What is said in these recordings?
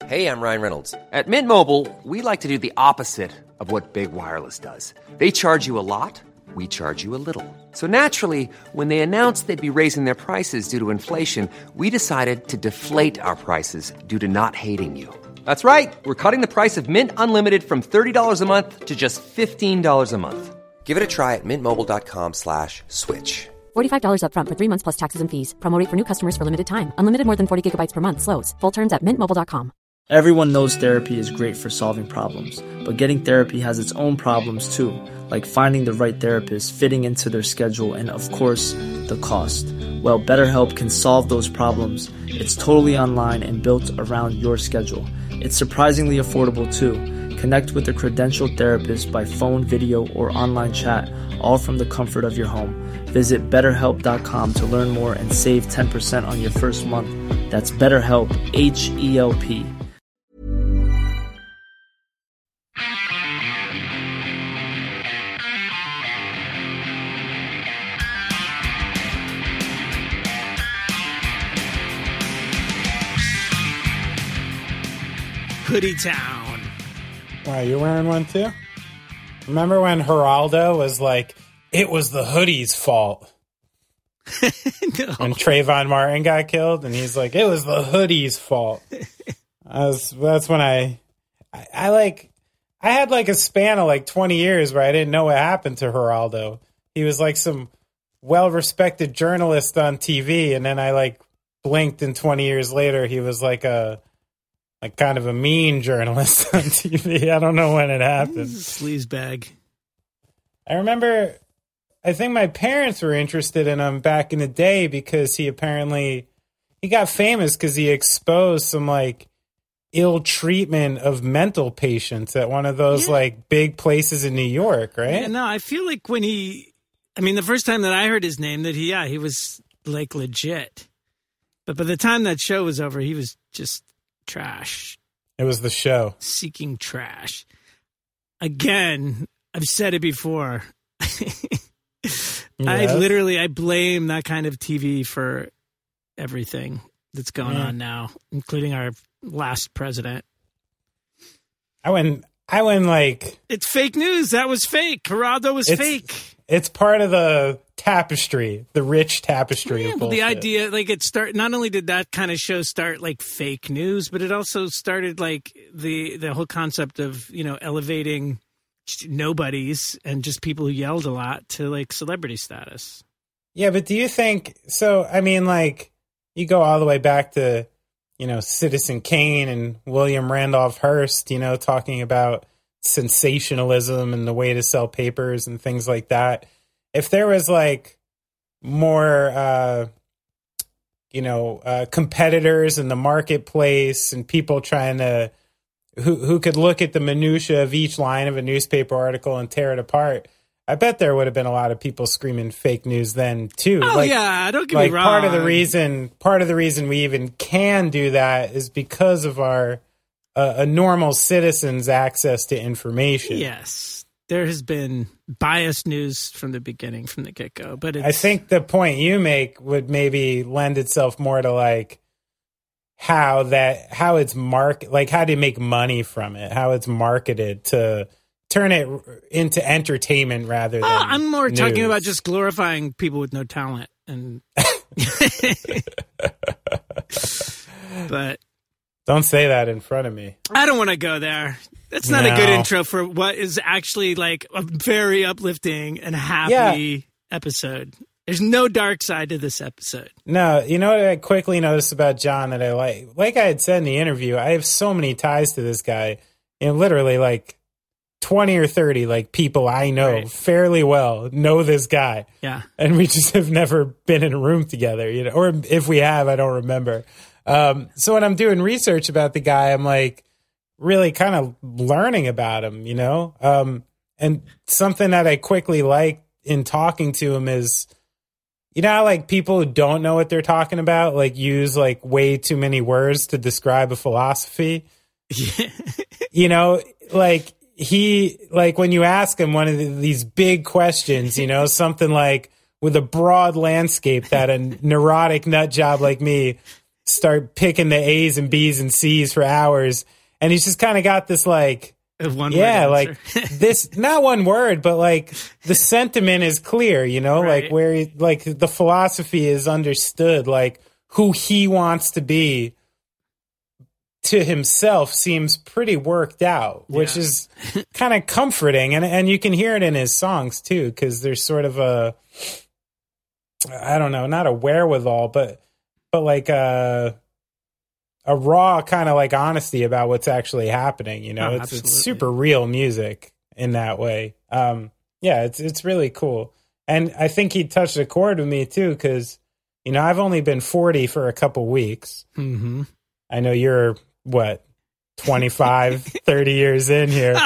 Hey, I'm Ryan Reynolds. At Mint Mobile, we like to do the opposite of what Big Wireless does. They charge you a lot, we charge you a little. So naturally, when they announced they'd be raising their prices due to inflation, we decided to deflate our prices due to not hating you. That's right. We're cutting the price of Mint Unlimited from $30 a month to just $15 a month. Give it a try at mintmobile.com/switch. $45 up front for 3 months plus taxes and fees. Promo rate for new customers for limited time. Unlimited more than 40 gigabytes per month. Slows full terms at mintmobile.com. Everyone knows therapy is great for solving problems, but getting therapy has its own problems too, like finding the right therapist, fitting into their schedule, and of course, the cost. Well, BetterHelp can solve those problems. It's totally online and built around your schedule. It's surprisingly affordable too. Connect with a credentialed therapist by phone, video, or online chat, all from the comfort of your home. Visit BetterHelp.com to learn more and save 10% on your first month. That's BetterHelp, H-E-L-P. Hoodie Town. Wow, you're wearing one too? Remember when Geraldo was like, it was the hoodie's fault? No. And Trayvon Martin got killed, and he's like, it was the hoodie's fault. That's when I had like a span of like 20 years where I didn't know what happened to Geraldo. He was like some well-respected journalist on TV, and then I like blinked, and 20 years later, he was like kind of a mean journalist on TV. I don't know when it happened. Sleazebag. I remember, I think my parents were interested in him back in the day because he got famous because he exposed some like ill treatment of mental patients at one of those like big places in New York, right? Yeah, no, I feel like the first time that I heard his name that he was like legit. But by the time that show was over, he was just trash. It was the show. Seeking trash. Again, I've said it before. Yes. I blame that kind of TV for everything that's going on now, including our last president. I went like... It's fake news. That was fake. Geraldo was fake. It's part of the tapestry, the rich tapestry of bullshit. The idea, like not only did that kind of show start like fake news, but it also started like the whole concept of, elevating nobodies and just people who yelled a lot to like celebrity status. Yeah, but do you think, like you go all the way back to, Citizen Kane and William Randolph Hearst, talking about sensationalism and the way to sell papers and things like that. If there was like more, competitors in the marketplace and people trying to, who could look at the minutia of each line of a newspaper article and tear it apart, I bet there would have been a lot of people screaming fake news then too. Oh yeah, don't get me wrong. Part of the reason we even can do that is because of our a normal citizen's access to information. Yes, there has been biased news from the beginning, from the get-go. But I think the point you make would maybe lend itself more to like how it's how do you make money from it, how it's marketed to turn it into entertainment rather than I'm more news. Talking about just glorifying people with no talent and but don't say that in front of me. I don't want to go there. That's not a good intro for what is actually like a very uplifting and happy episode. There's no dark side to this episode. No, you know what I quickly noticed about John that I like? Like I had said in the interview, I have so many ties to this guy. Literally like 20 or 30 like people I know fairly well know this guy. Yeah. And we just have never been in a room together, or if we have, I don't remember. So when I'm doing research about the guy, I'm like really kind of learning about him, and something that I quickly like in talking to him is, how like people who don't know what they're talking about, like use like way too many words to describe a philosophy. Yeah. Like when you ask him one of these big questions, something like with a broad landscape that a neurotic nut job like me start picking the A's and B's and C's for hours. And he's just kind of got this like, one yeah, word like this, not one word, but like the sentiment is clear, you know, Right. like where he, like the philosophy is understood, like who he wants to be to himself seems pretty worked out, which is kind of comforting. And you can hear it in his songs too, because there's sort of a, I don't know, not a wherewithal, but like a raw kind of like honesty about what's actually happening. You know, it's super real music in that way. Yeah, it's really cool. And I think he touched a chord with me too, because, you know, I've only been 40 for a couple weeks. Mm-hmm. I know you're, what, 25, 30 years in here.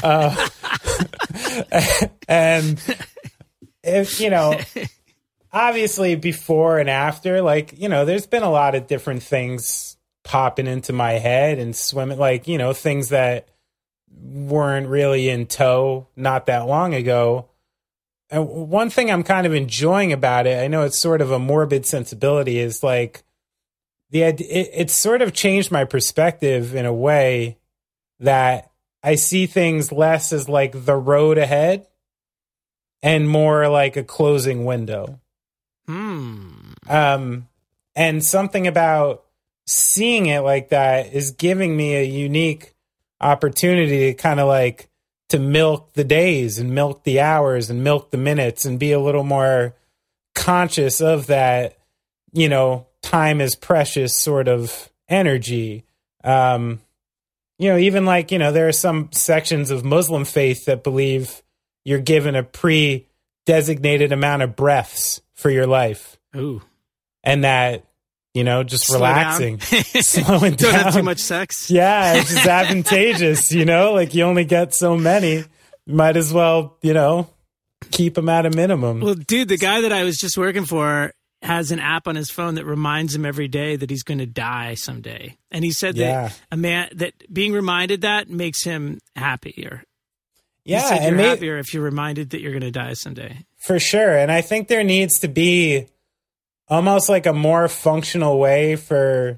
And if, you know, obviously before and after, like, you know, there's been a lot of different things popping into my head and swimming, like, you know, things that weren't really in tow not that long ago. And one thing I'm kind of enjoying about it, I know it's sort of a morbid sensibility, is like it's sort of changed my perspective in a way that I see things less as like the road ahead and more like a closing window. And something about seeing it like that is giving me a unique opportunity to kind of like to milk the days and milk the hours and milk the minutes and be a little more conscious of that, you know, time is precious sort of energy. You know, even like, you know, there are some sections of Muslim faith that believe you're given a pre-designated amount of breaths for your life. Ooh. And that, you know, just Slow relaxing, down. slowing down. Don't have too much sex. Yeah, it's just advantageous, you know, like you only get so many. Might as well, you know, keep them at a minimum. Well, dude, the guy that I was just working for has an app on his phone that reminds him every day that he's going to die someday. And he said that that being reminded that makes him happier. Yeah, he said and you're happier if you're reminded that you're going to die someday. For sure. And I think there needs to be almost like a more functional way for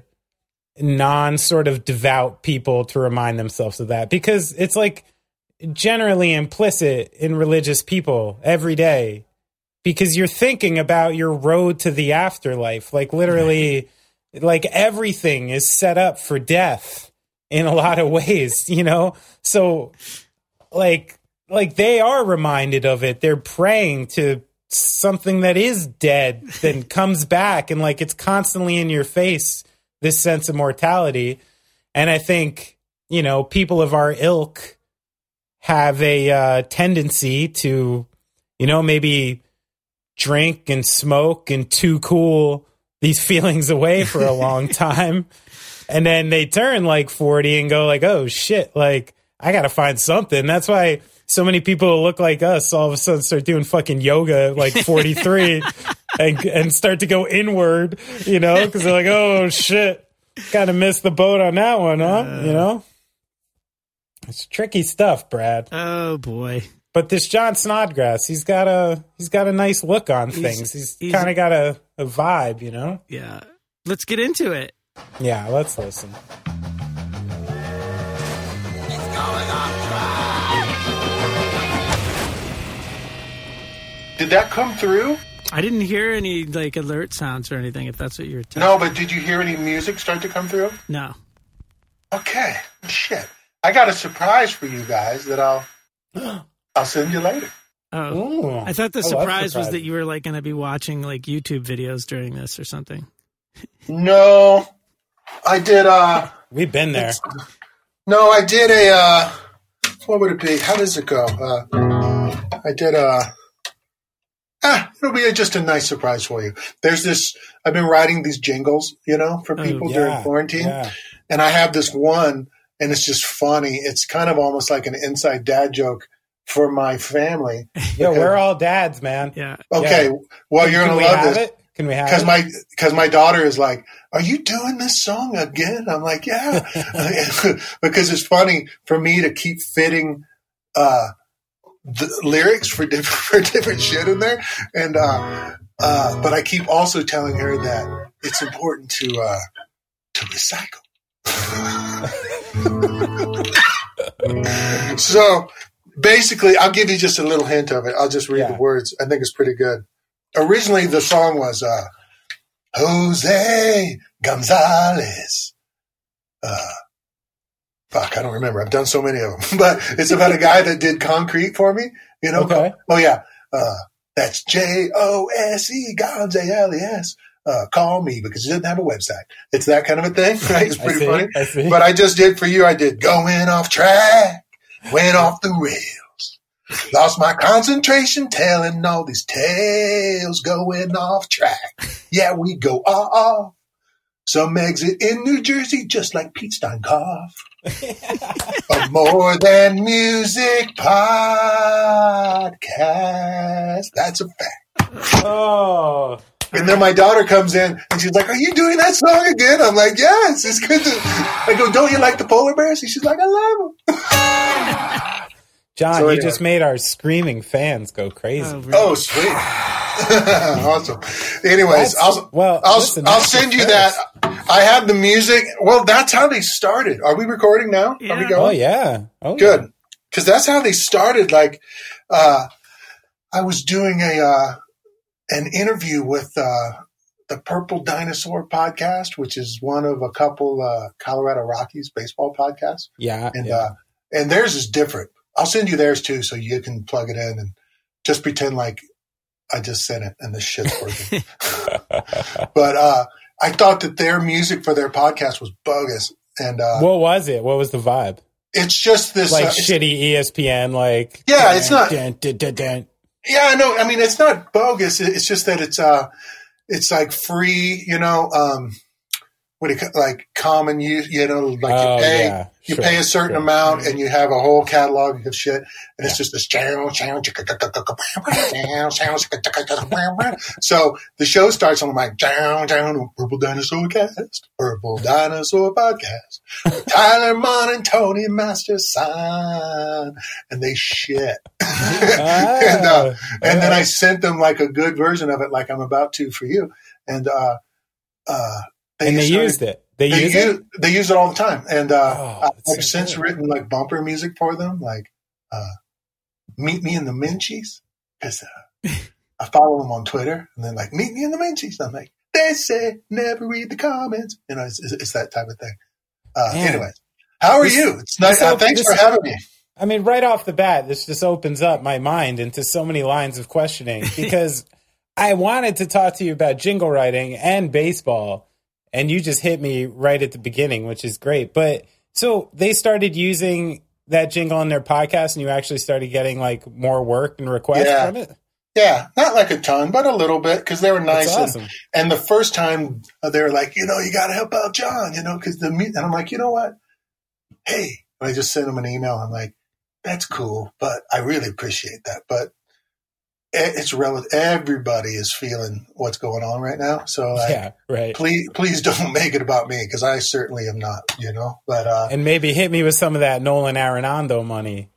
non sort of devout people to remind themselves of that, because it's like generally implicit in religious people every day, because you're thinking about your road to the afterlife. Like literally, like everything is set up for death in a lot of ways, you know? So like they are reminded of it. They're praying to something that is dead, then comes back, and like it's constantly in your face, this sense of mortality. And I think, you know, people of our ilk have a tendency to, you know, maybe drink and smoke and too cool these feelings away for a long time. And then they turn like 40 and go like, oh shit, like I got to find something. That's why so many people who look like us all of a sudden start doing fucking yoga at like 43 and start to go inward, you know, because they're like, oh shit, kind of missed the boat on that one, huh? You know, it's tricky stuff, Brad. Oh boy. But this John Snodgrass, he's got a nice look on things. He's kind of got a vibe, you know? Yeah. Let's get into it. Yeah, let's listen. Did that come through? I didn't hear any like alert sounds or anything, if that's what you're telling. No, but did you hear any music start to come through? No. Okay. Shit. I got a surprise for you guys that I'll send you later. Oh. Ooh, I thought the I love surprise was surprises. that you were like going to be watching like YouTube videos during this or something. No. I did We've been there. no, I did a what would it be? How does it go? I did it'll be just a nice surprise for you. There's this, I've been writing these jingles, you know, for people during quarantine. Yeah. And I have this one, and it's just funny. It's kind of almost like an inside dad joke for my family. Yeah, we're all dads, man. Yeah. Okay, Yeah. well, you're Can going we to love have this. it? Can we have it? Because my daughter is like, are you doing this song again? I'm like, yeah. Because it's funny for me to keep fitting the lyrics for different shit in there. And but I keep also telling her that it's important to to recycle. So basically, I'll give you just a little hint of it. I'll just read the words. I think it's pretty good. Originally, the song was Jose Gonzalez. Fuck, I don't remember. I've done so many of them. But it's about a guy that did concrete for me. You know? Okay. Oh, yeah. That's Jose Gonzalez. Call me because he doesn't have a website. It's that kind of a thing, right? It's pretty funny. I see. But I just did for you. I did going off track, went off the rails, lost my concentration, telling all these tales, going off track. Yeah, we go off. Some exit in New Jersey, just like Pete Steinkoff. A More Than Music podcast. That's a fact. Oh. And then my daughter comes in and she's like, "Are you doing that song again?" I'm like, "Yes, it's good to." I go, "Don't you like the polar bears?" And she's like, "I love them." John, you just made our screaming fans go crazy. Oh, sweet. Awesome. Anyways, I'll send you that. I have the music. Well, that's how they started. Are we recording now? Yeah. Are we going? Oh, yeah. Oh, good. Yeah. Because that's how they started. Like, I was doing an interview with the Purple Dinosaur podcast, which is one of a couple Colorado Rockies baseball podcasts. Yeah. And theirs is different. I'll send you theirs too, so you can plug it in and just pretend like I just said it and this shit's working. But I thought that their music for their podcast was bogus. And what was it? What was the vibe? It's just this like shitty ESPN, like it's not. Yeah, I know. I mean, it's not bogus. It's just that it's like free, you know. What do you like common use? You know, like you pay a certain amount, and you have a whole catalog of shit, and it's just this channel. So the show starts on like Purple Dinosaur Cast, Purple Dinosaur Podcast, Tyler Mon and Tony Masterson, and they shit. And then I sent them like a good version of it, like I'm about to for you, and they used it. They use it all the time. And I've since written like bumper music for them, like Meet Me in the Minchies, because I follow them on Twitter, and then like Meet Me in the Minchies. I'm like, they say never read the comments. You know, it's that type of thing. Anyways, how are you? It's nice. Thanks for having me. I mean, right off the bat, this just opens up my mind into so many lines of questioning because I wanted to talk to you about jingle writing and baseball. And you just hit me right at the beginning, which is great. But so they started using that jingle in their podcast, and you actually started getting like more work and requests from it? Yeah, not like a ton, but a little bit because they were nice. That's awesome. And the first time they were like, you know, you got to help out John, you know, because and I'm like, you know what? Hey, I just sent him an email. I'm like, that's cool, but I really appreciate that. But it's relative. Everybody is feeling what's going on right now. So please don't make it about me because I certainly am not, you know, but, and maybe hit me with some of that Nolan Arenado money.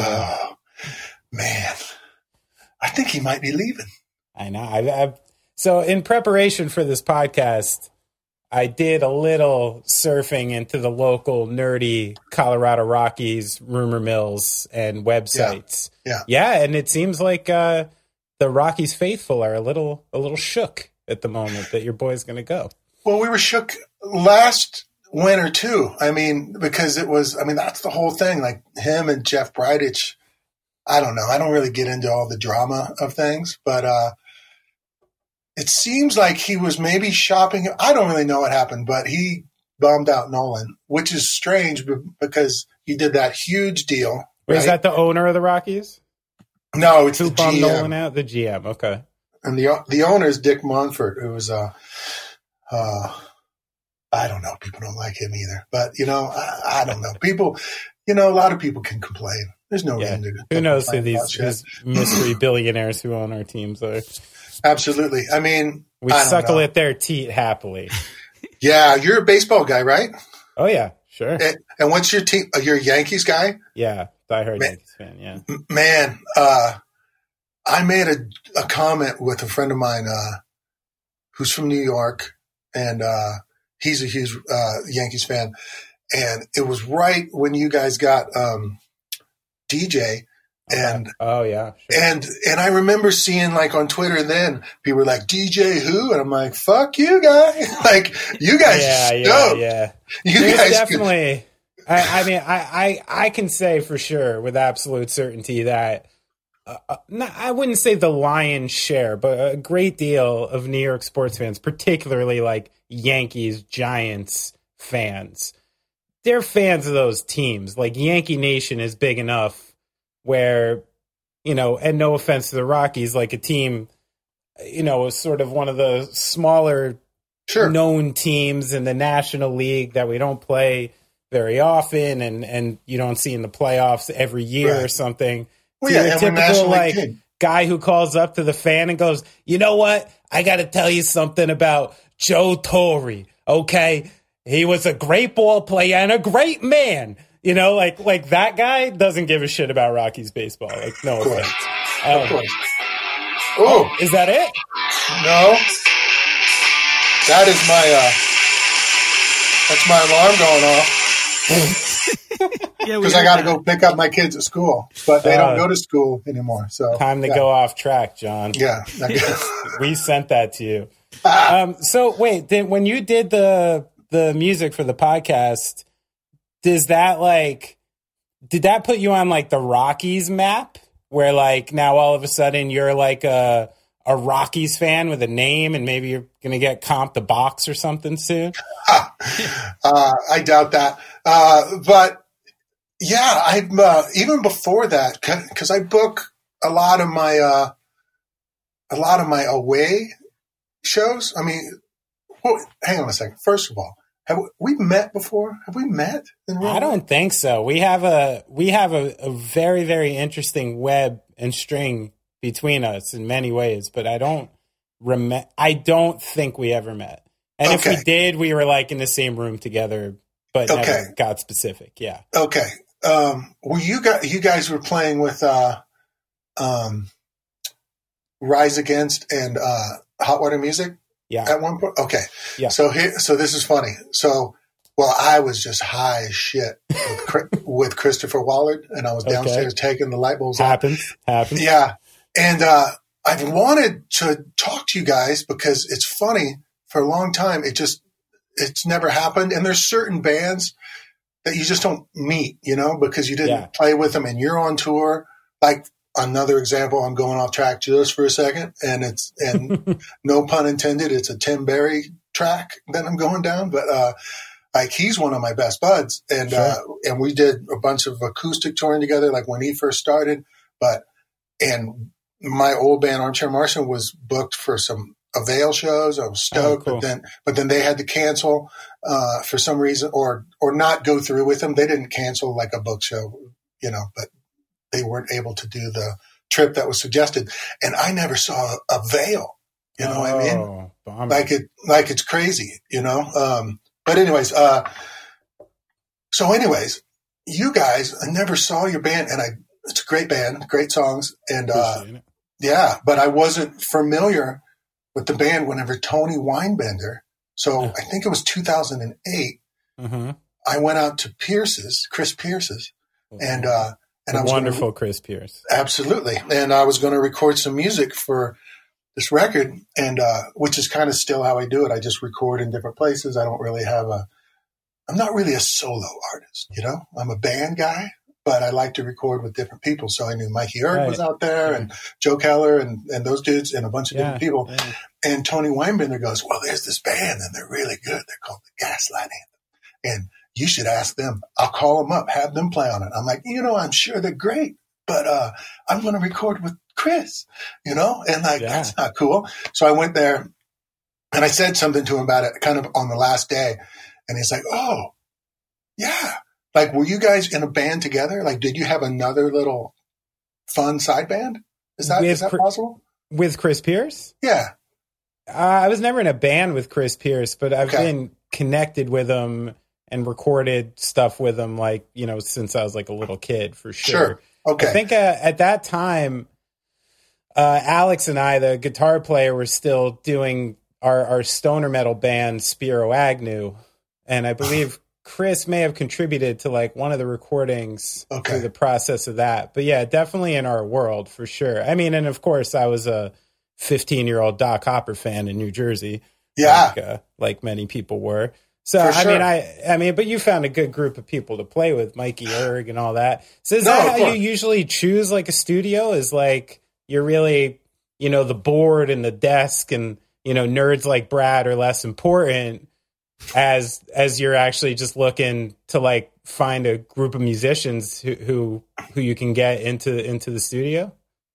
Man, I think he might be leaving. I know. So in preparation for this podcast, I did a little surfing into the local nerdy Colorado Rockies rumor mills and websites. Yeah. And it seems like, the Rockies faithful are a little shook at the moment that your boy's going to go. Well, we were shook last winter too. I mean, because that's the whole thing. Like him and Jeff Bridich. I don't know. I don't really get into all the drama of things, but it seems like he was maybe shopping. I don't really know what happened, but he bummed out Nolan, which is strange because he did that huge deal. Is that the owner of the Rockies? No, it's who the bummed GM. Nolan out? The GM, okay. And the owner is Dick Monfort, who was I don't know. People don't like him either, but you know, I don't know. People, you know, a lot of people can complain. There's no reason to. Who knows who these mystery billionaires who own our teams are? Absolutely. I mean, we suckle at their teat happily. Yeah, you're a baseball guy, right? Oh yeah, sure. And what's your team? You're a Yankees guy? Yeah, diehard Yankees fan. Yeah. Man, I made a comment with a friend of mine who's from New York, and he's a huge Yankees fan. And it was right when you guys got DJ. And oh yeah, sure. and I remember seeing like on Twitter then people were like, DJ who? And I'm like, fuck you guys. Like you guys yeah. You There's guys definitely I mean I can say for sure with absolute certainty that I wouldn't say the lion's share, but a great deal of New York sports fans, particularly like Yankees, Giants fans, they're fans of those teams. Like Yankee Nation is big enough where, you know, and no offense to the Rockies, like a team, you know, is sort of one of the smaller known teams in the National League that we don't play very often and you don't see in the playoffs every year or something. Well, so a typical like guy who calls up to the fan and goes, you know what? I got to tell you something about Joe Torre. Okay. He was a great ball player and a great man. You know, like that guy doesn't give a shit about Rockies baseball. Like, no offense. Of course. Oh, is that it? No. That is that's my alarm going off. Because I got to go pick up my kids at school, but they don't go to school anymore. So time to go off track, John. Yeah. We sent that to you. So wait, when you did the music for the podcast, did that put you on like the Rockies map where like now all of a sudden you're like a Rockies fan with a name and maybe you're going to get comped a box or something soon? I doubt that. But yeah, I'm even before that, cause I book a lot of my away shows. I mean, hang on a second. First of all, have we met before? Have we met? I don't think so. We have a very, very interesting web and string between us in many ways, but I don't think we ever met. And if we did, we were like in the same room together, but never got specific. Yeah. Okay. Well, you guys were playing with Rise Against and Hot Water Music. Yeah. At one point? Okay. Yeah. So this is funny. So, I was just high as shit with Christopher Wallard, and I was downstairs taking the light bulbs out. Happens. Yeah. And I've wanted to talk to you guys because it's funny. For a long time, it's never happened. And there's certain bands that you just don't meet, you know, because you didn't play with them and you're on tour. Like, another example, I'm going off track just for a second, and no pun intended, it's a Tim Berry track that I'm going down, but like he's one of my best buds, and and we did a bunch of acoustic touring together, like when he first started. And my old band Armchair Martian was booked for some Avail shows. I was stoked, but then they had to cancel for some reason, or not go through with them. They didn't cancel like a book show, you know, but they weren't able to do the trip that was suggested. And I never saw Avail, you know what I mean? Bummer. Like it's crazy, you know? But anyways, you guys, I never saw your band, and it's a great band, great songs. And, but I wasn't familiar with the band whenever Tony Weinbender. So I think it was 2008. Mm-hmm. I went out to Chris Pierce's, and I was wonderful Chris Pierce. Absolutely. And I was going to record some music for this record, and which is kind of still how I do it. I just record in different places. I don't really I'm not really a solo artist, you know? I'm a band guy, but I like to record with different people. So I knew Mikey Erg was out there, and Joe Keller and those dudes and a bunch of different people. Yeah. And Tony Weinbender goes, well, there's this band and they're really good. They're called the Gaslight Anthem. And you should ask them. I'll call them up, have them play on it. I'm like, you know, I'm sure they're great, but I'm going to record with Chris, you know? And like, that's not cool. So I went there and I said something to him about it kind of on the last day. And he's like, oh, yeah. Like, were you guys in a band together? Like, did you have another little fun side band? Is that possible? With Chris Pierce? Yeah. I was never in a band with Chris Pierce, but I've been connected with him and recorded stuff with him, like, you know, since I was like a little kid, for sure. Sure. Okay. I think at that time, Alex and I, the guitar player, were still doing our stoner metal band Spiro Agnew, and I believe Chris may have contributed to like one of the recordings through the process of that. But yeah, definitely in our world for sure. I mean, and of course I was a 15-year-old Doc Hopper fan in New Jersey. Yeah. Like many people were. So, I mean, but you found a good group of people to play with, Mikey Erg and all that. So is that how you usually choose like a studio? Is like, you're really, you know, the board and the desk and, you know, nerds like Brad are less important as you're actually just looking to like find a group of musicians who you can get into the studio?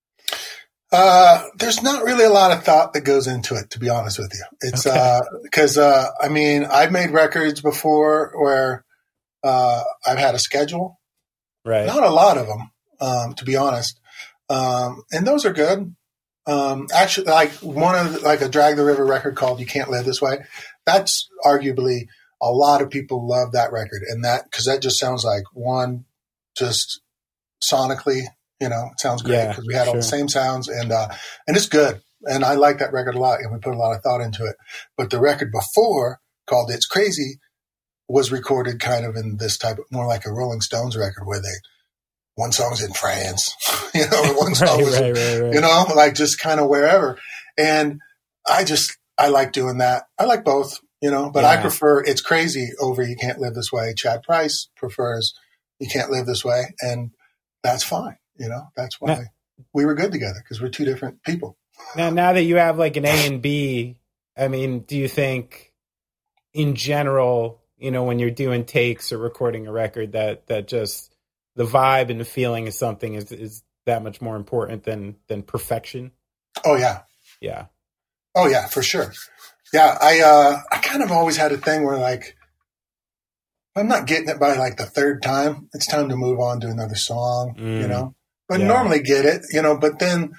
There's not really a lot of thought that goes into it, to be honest with you. It's because I mean, I've made records before where I've had a schedule, right? Not a lot of them, to be honest, and those are good. Actually, like a Drag the River record called "You Can't Live This Way." That's arguably a lot of people love that record, and that because that just sounds like one, just sonically. You know, it sounds great because we had all the same sounds and it's good. And I like that record a lot and we put a lot of thought into it. But the record before called It's Crazy was recorded kind of in this type of more like a Rolling Stones record where one song's in France, you know, and one song was, you know, like just kind of wherever. And I like doing that. I like both, you know, but I prefer It's Crazy over You Can't Live This Way. Chad Price prefers You Can't Live This Way. And that's fine. You know, that's why we were good together because we're two different people. Now that you have like an A and B, I mean, do you think in general, you know, when you're doing takes or recording a record that just the vibe and the feeling of something is that much more important than perfection? Oh, yeah. Yeah. Oh, yeah, for sure. Yeah. I kind of always had a thing where like, I'm not getting it by like the third time. It's time to move on to another song, you know? But normally get it, you know, but then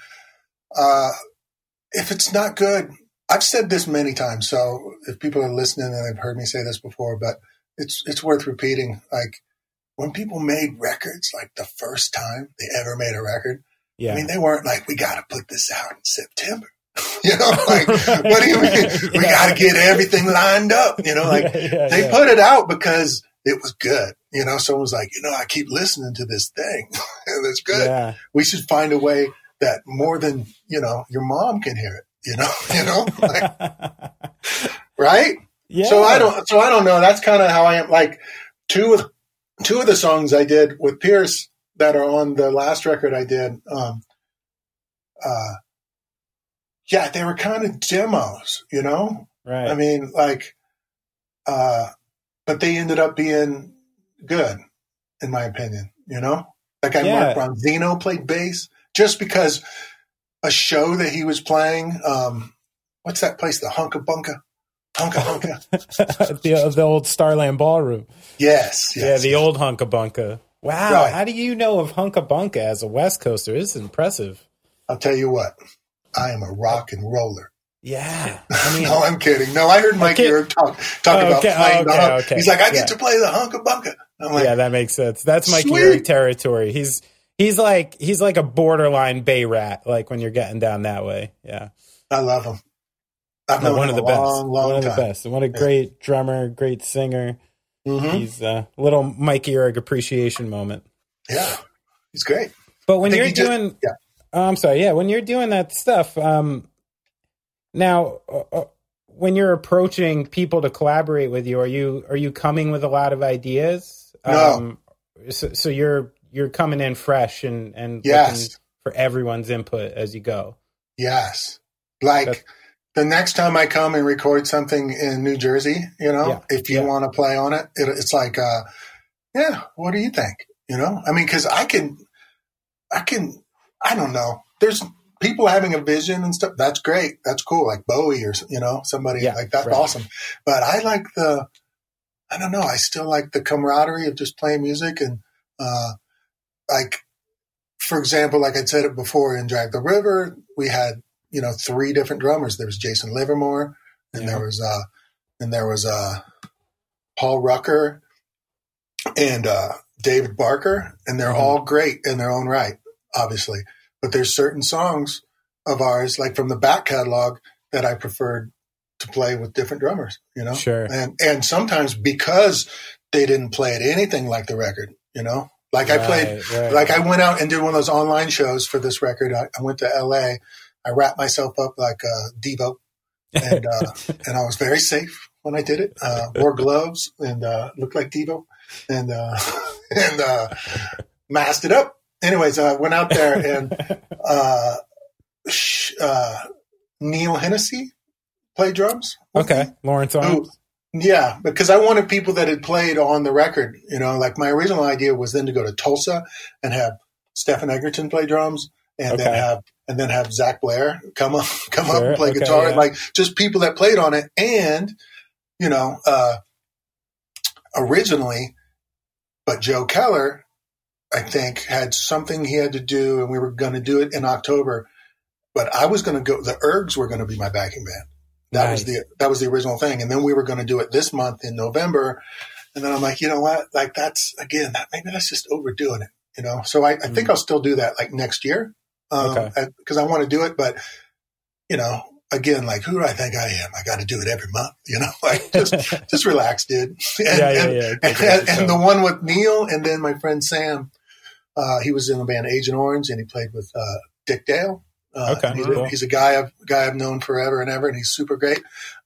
if it's not good, I've said this many times. So if people are listening and they've heard me say this before, but it's worth repeating. Like when people made records, like the first time they ever made a record, I mean, they weren't like, we got to put this out in September. You know, like, what do you mean? We got to get everything lined up. You know, like they put it out because it was good. You know, someone was like, you know, I keep listening to this thing and it's good. Yeah. We should find a way that more than, you know, your mom can hear it, you know, like, right? Yeah. So I don't know. That's kind of how I am. Like two of the songs I did with Pierce that are on the last record I did, they were kind of demos, you know? Right. I mean, like, but they ended up being good, in my opinion, you know? That guy Mark Bronzino played bass just because a show that he was playing, what's that place? The Hunka Bunka? the old Starland Ballroom. Yes. Yeah, the old Hunka Bunka. Wow. Right. How do you know of Hunka Bunka as a West Coaster? This is impressive. I'll tell you what. I am a rock and roller. Yeah. I mean, no, I'm kidding. No, I heard Mike Erg talk about playing the Hunka. Okay. He's like, I get to play the Hunka Bunka. I'm like, yeah, that makes sense. That's Mike Erg territory. He's like a borderline Bay Rat, like when you're getting down that way. Yeah. I love him. I've known one him of the a best. long One of time. the best. What a great drummer, great singer. Mm-hmm. He's a little Mike Erg appreciation moment. Yeah. He's great. But when you're doing I'm sorry. Yeah, when you're doing that stuff, now when you're approaching people to collaborate with you, are you coming with a lot of ideas? No. So you're coming in fresh and looking for everyone's input as you go. Yes. Like the next time I come and record something in New Jersey, you know, if you want to play on it, it's like, what do you think? You know, I mean, cause I don't know. There's people having a vision and stuff. That's great. That's cool. Like Bowie or, you know, somebody like that's awesome. But I like I don't know. I still like the camaraderie of just playing music. And, like, for example, like I said it before in Drag the River, we had, you know, 3 different drummers. There was Jason Livermore and there was Paul Rucker and, David Barker, and they're all great in their own right, obviously. But there's certain songs of ours, like from the back catalog, that I preferred to play with different drummers, you know? Sure. And sometimes because they didn't play it anything like the record, you know? Like I played, like I went out and did one of those online shows for this record. I went to LA. I wrapped myself up like Devo, and I was very safe when I did it. Wore gloves and looked like Devo, and masked it up. Anyways, I went out there and Neil Hennessy played drums. Okay, Lawrence Arms. Yeah, because I wanted people that had played on the record. You know, like my original idea was then to go to Tulsa and have Stephen Egerton play drums, and then have Zach Blair come up and play guitar, like just people that played on it. And you know, originally, but Joe Keller, I think, had something he had to do, and we were going to do it in October. But I was going to go. The Ergs were going to be my backing band. That was the original thing. And then we were going to do it this month in November. And then I'm like, you know what? Like maybe that's just overdoing it, you know? So I think I'll still do that like next year. Cause I want to do it, but you know, again, like who do I think I am? I got to do it every month, you know, like just relax, dude. And the one with Neil and then my friend Sam, he was in the band Agent Orange and he played with, Dick Dale. He's a guy I've known forever and ever, and he's super great.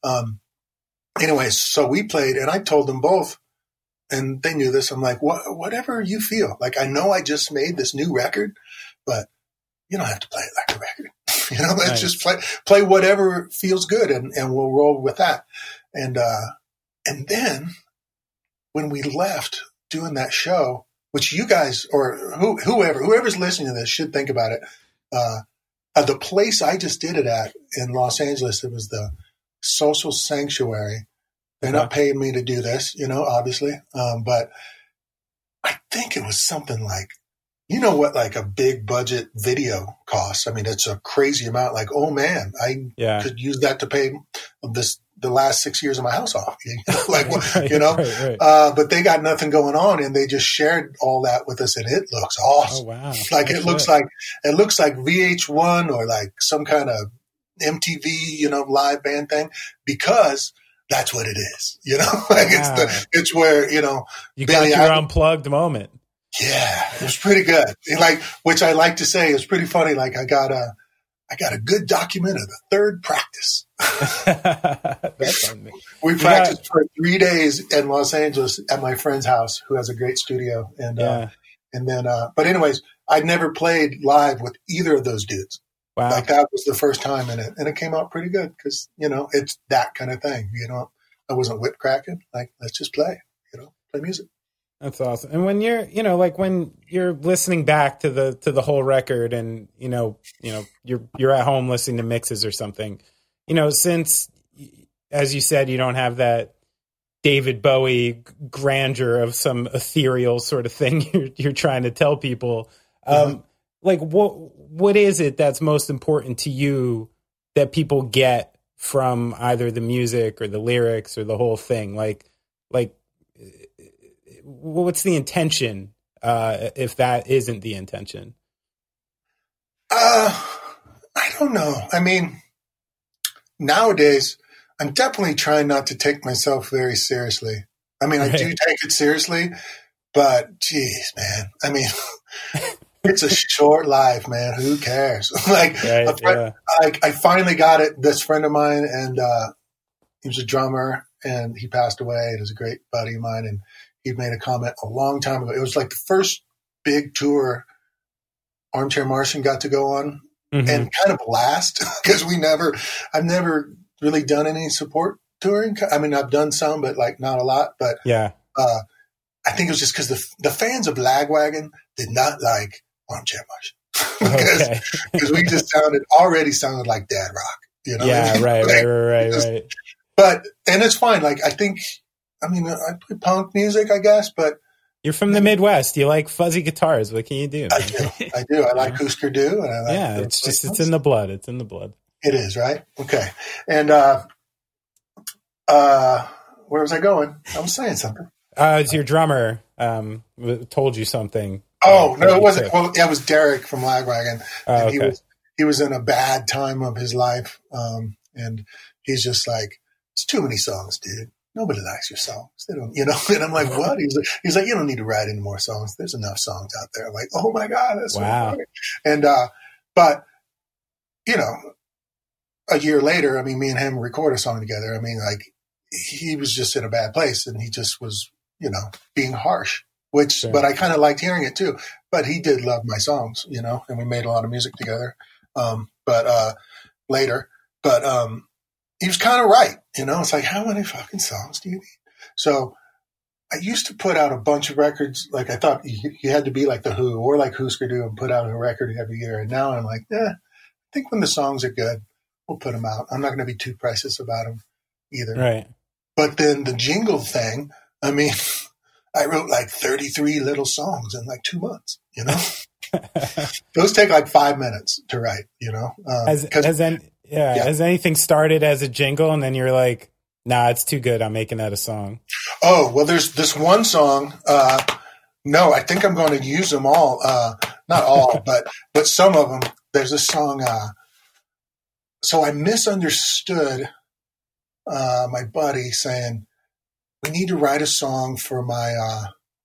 Anyways, so we played, and I told them both, and they knew this. I'm like, whatever you feel. Like, I know I just made this new record, but you don't have to play it like a record. You know, let's just play whatever feels good, and we'll roll with that. And then when we left doing that show, which you guys or whoever's listening to this should think about it. The place I just did it at in Los Angeles, it was the Social Sanctuary. They're not paying me to do this, you know, obviously. But I think it was something like, you know what, like a big budget video costs. I mean, it's a crazy amount. Like, oh man, I could use that to pay the last 6 years of my house off. You know, but they got nothing going on, and they just shared all that with us, and it looks awesome. Oh wow! Like it looks like VH1 or like some kind of MTV, you know, live band thing, because that's what it is. You know, like it's where, you know, you got your unplugged moment. Yeah, it was pretty good. Like, which I like to say is pretty funny. Like I got a good document of the third practice. We practiced for 3 days in Los Angeles at my friend's house, who has a great studio. And then, but anyways, I'd never played live with either of those dudes. Wow. Like that was the first time in it. And it came out pretty good because, you know, it's that kind of thing. You know, I wasn't whip cracking. Like, let's just play, you know, play music. That's awesome. And when you're, you know, like when you're listening back to the whole record, and you know, you're at home listening to mixes or something, you know, since, as you said, you don't have that David Bowie grandeur of some ethereal sort of thing you're trying to tell people. Like what is it that's most important to you that people get from either the music or the lyrics or the whole thing? Like what's the intention, if that isn't the intention? I don't know. I mean, nowadays, I'm definitely trying not to take myself very seriously. I mean, I do take it seriously, but geez, man. I mean, it's a short life, man. Who cares? I finally got it. This friend of mine, and he was a drummer, and he passed away. It was a great buddy of mine, and he made a comment a long time ago. It was like the first big tour Armchair Martian got to go on, and kind of last, because I've never really done any support touring. I mean, I've done some, but like not a lot. But I think it was just because the fans of Lagwagon did not like Armchair Martian because we just already sounded like dad rock, you know? Yeah, right. But and it's fine. Like I play punk music, I guess, but you're from the Midwest. You like fuzzy guitars. What can you do? I do. I like Husker Du. And I like it's in the blood. It's in the blood. It is, right? Okay. And where was I going? I was saying something. It's your drummer told you something. Oh, no, it wasn't. Well, it was Derek from Lagwagon. And he was in a bad time of his life. And And he's just like, it's too many songs, dude. Nobody likes your songs. They don't, you know. And I'm like, what? He's like, you don't need to write any more songs. There's enough songs out there. I'm like, oh my God, that's wow. So funny. And but you know, a year later, I mean, me and him record a song together. I mean, like, he was just in a bad place, and he just was, you know, being harsh. Which, sure. But I kind of liked hearing it too. But he did love my songs, you know, and we made a lot of music together. Later, he was kind of right, you know. It's like, how many fucking songs do you need? So I used to put out a bunch of records. Like, I thought you had to be like the Who or like Husker Du and put out a record every year. And now I'm like, I think when the songs are good, we'll put them out. I'm not going to be too precious about them either. Right. But then the jingle thing, I mean, I wrote like 33 little songs in like 2 months, you know. Those take like 5 minutes to write, you know. Has anything started as a jingle and then you're like, nah, it's too good, I'm making that a song? Oh, well, there's this one song. No, I think I'm going to use them all. Not all, but some of them. There's a song. So I misunderstood my buddy saying, we need to write a song for my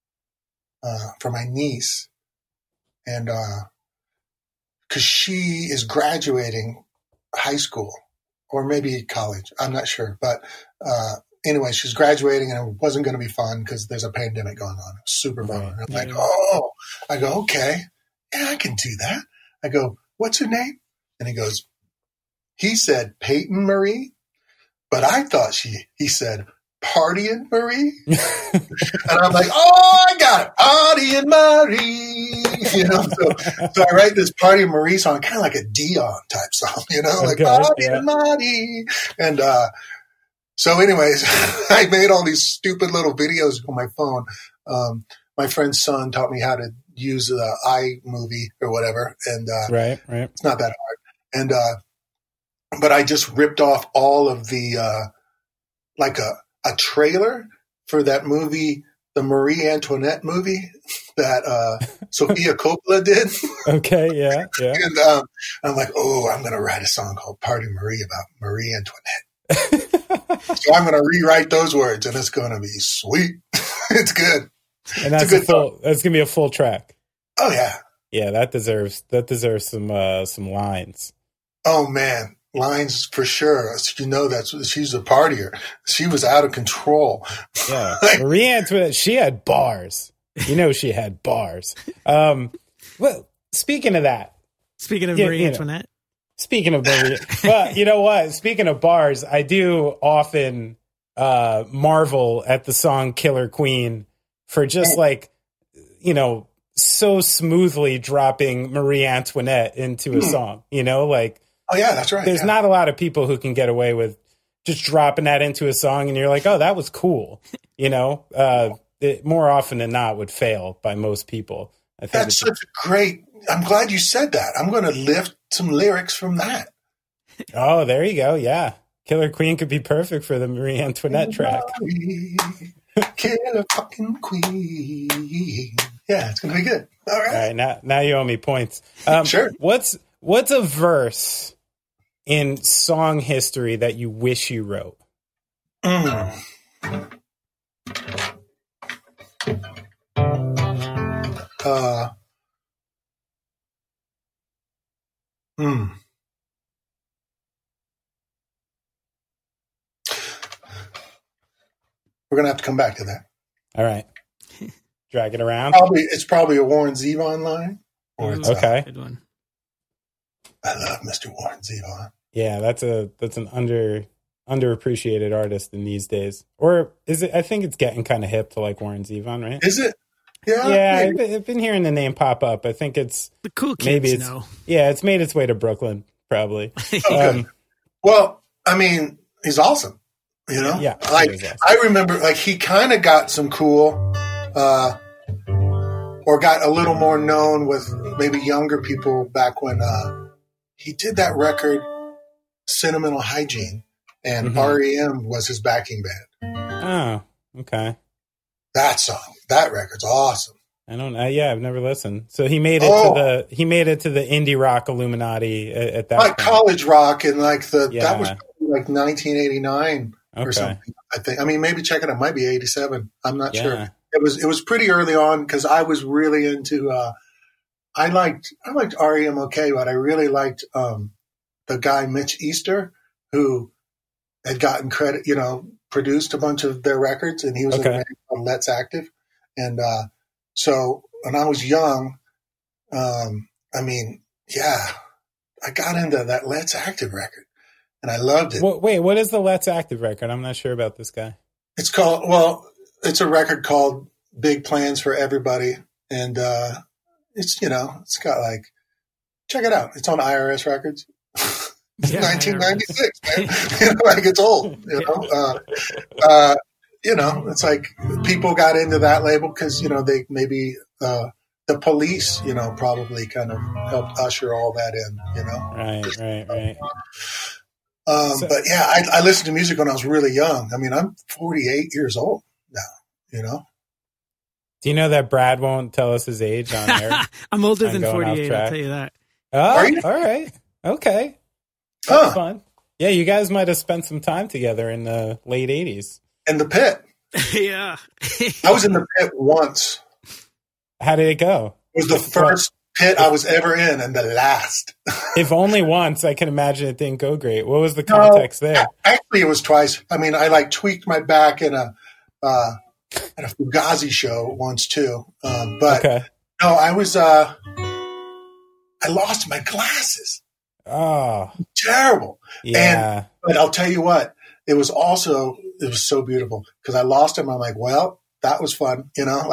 niece. And because she is graduating high school or maybe college, I'm not sure. But anyway, she's graduating, and it wasn't going to be fun because there's a pandemic going on. Super bummer. I'm like, oh, I go, okay, yeah, I can do that. I go, what's her name? And he said Peyton Marie, but I thought he said Partying Marie. And I'm like, oh, I got it. Partying Marie. You know, so I write this Partying Marie song, kind of like a Dion type song, you know, like Partying Marie. And so anyways, I made all these stupid little videos on my phone. My friend's son taught me how to use the iMovie or whatever. And right. It's not that hard. And but I just ripped off all of the like a trailer for that movie, the Marie Antoinette movie that Sofia Coppola did. Okay, yeah. And I'm like, oh, I'm going to write a song called Party Marie about Marie Antoinette. So I'm going to rewrite those words, and it's going to be sweet. It's good. And that's that's going to be a full track. Oh yeah. Yeah, that deserves some lines. Oh man. Lines for sure. You know, she's a partier. She was out of control. Yeah. Marie Antoinette, she had bars. You know, she had bars. Well, speaking of that. Speaking of Marie Antoinette. Speaking of Marie. Well, you know what? Speaking of bars, I do often marvel at the song Killer Queen for just like, you know, so smoothly dropping Marie Antoinette into a song, you know, like. Oh, yeah, that's right. There's not a lot of people who can get away with just dropping that into a song and you're like, oh, that was cool. You know, it more often than not would fail by most people. I think that's such a great. I'm glad you said that. I'm going to lift some lyrics from that. Oh, there you go. Yeah. Killer Queen could be perfect for the Marie Antoinette track. Killer fucking Queen. Yeah, it's going to be good. All right. All right. Now you owe me points. Sure. What's a verse in song history that you wish you wrote? We're going to have to come back to that. All right. Drag it around. It's probably a Warren Zevon line. Or it's okay. Good one. I love Mr. Warren Zevon. Yeah, that's an underappreciated artist in these days. Or is it? I think it's getting kind of hip to like Warren Zevon, right? Is it? Yeah. Yeah, I've been hearing the name pop up. I think it's the cool kids know. Yeah, it's made its way to Brooklyn, probably. Okay. Well, I mean, he's awesome. You know? Yeah. Like awesome. I remember like he kind of got some cool or got a little more known with maybe younger people back when he did that record, Sentimental Hygiene, and REM was his backing band. Oh, okay. That song, that record's awesome. I don't know. Yeah, I've never listened. So he made it to the indie rock Illuminati at that like point. college rock and like that was like 1989 or Okay. something. I think. I mean, maybe check it out. It might be 87. I'm not sure. Yeah. It was pretty early on because I was really into. I liked REM okay, but I really liked the guy Mitch Easter, who had gotten credit, produced a bunch of their records, and he was in a band called Let's Active. And so when I was young, I mean, yeah, I got into that Let's Active record, and I loved it. Wait, what is the Let's Active record? I'm not sure about this guy. It's a record called Big Plans for Everybody, and it's it's got like, check it out. It's on IRS Records. It's 1996, man. Like it's old. It's like people got into that label because they maybe the Police, probably kind of helped usher all that in. Right. But yeah, I listened to music when I was really young. I mean, I'm 48 years old now. Do you know that Brad won't tell us his age on air? I'm older than 48, I'll tell you that. Oh, are you? All right. Okay. Huh. That's fun. Yeah, you guys might have spent some time together in the late 80s. In the pit. Yeah. I was in the pit once. How did it go? It was the first pit I was ever in and the last. If only once, I can imagine it didn't go great. What was the context there? Actually, it was twice. I mean, I tweaked my back in at a Fugazi show once too. But no, I was I lost my glasses. Oh, terrible. Yeah. But I'll tell you what, it was so beautiful because I lost him. I'm like, well, that was fun,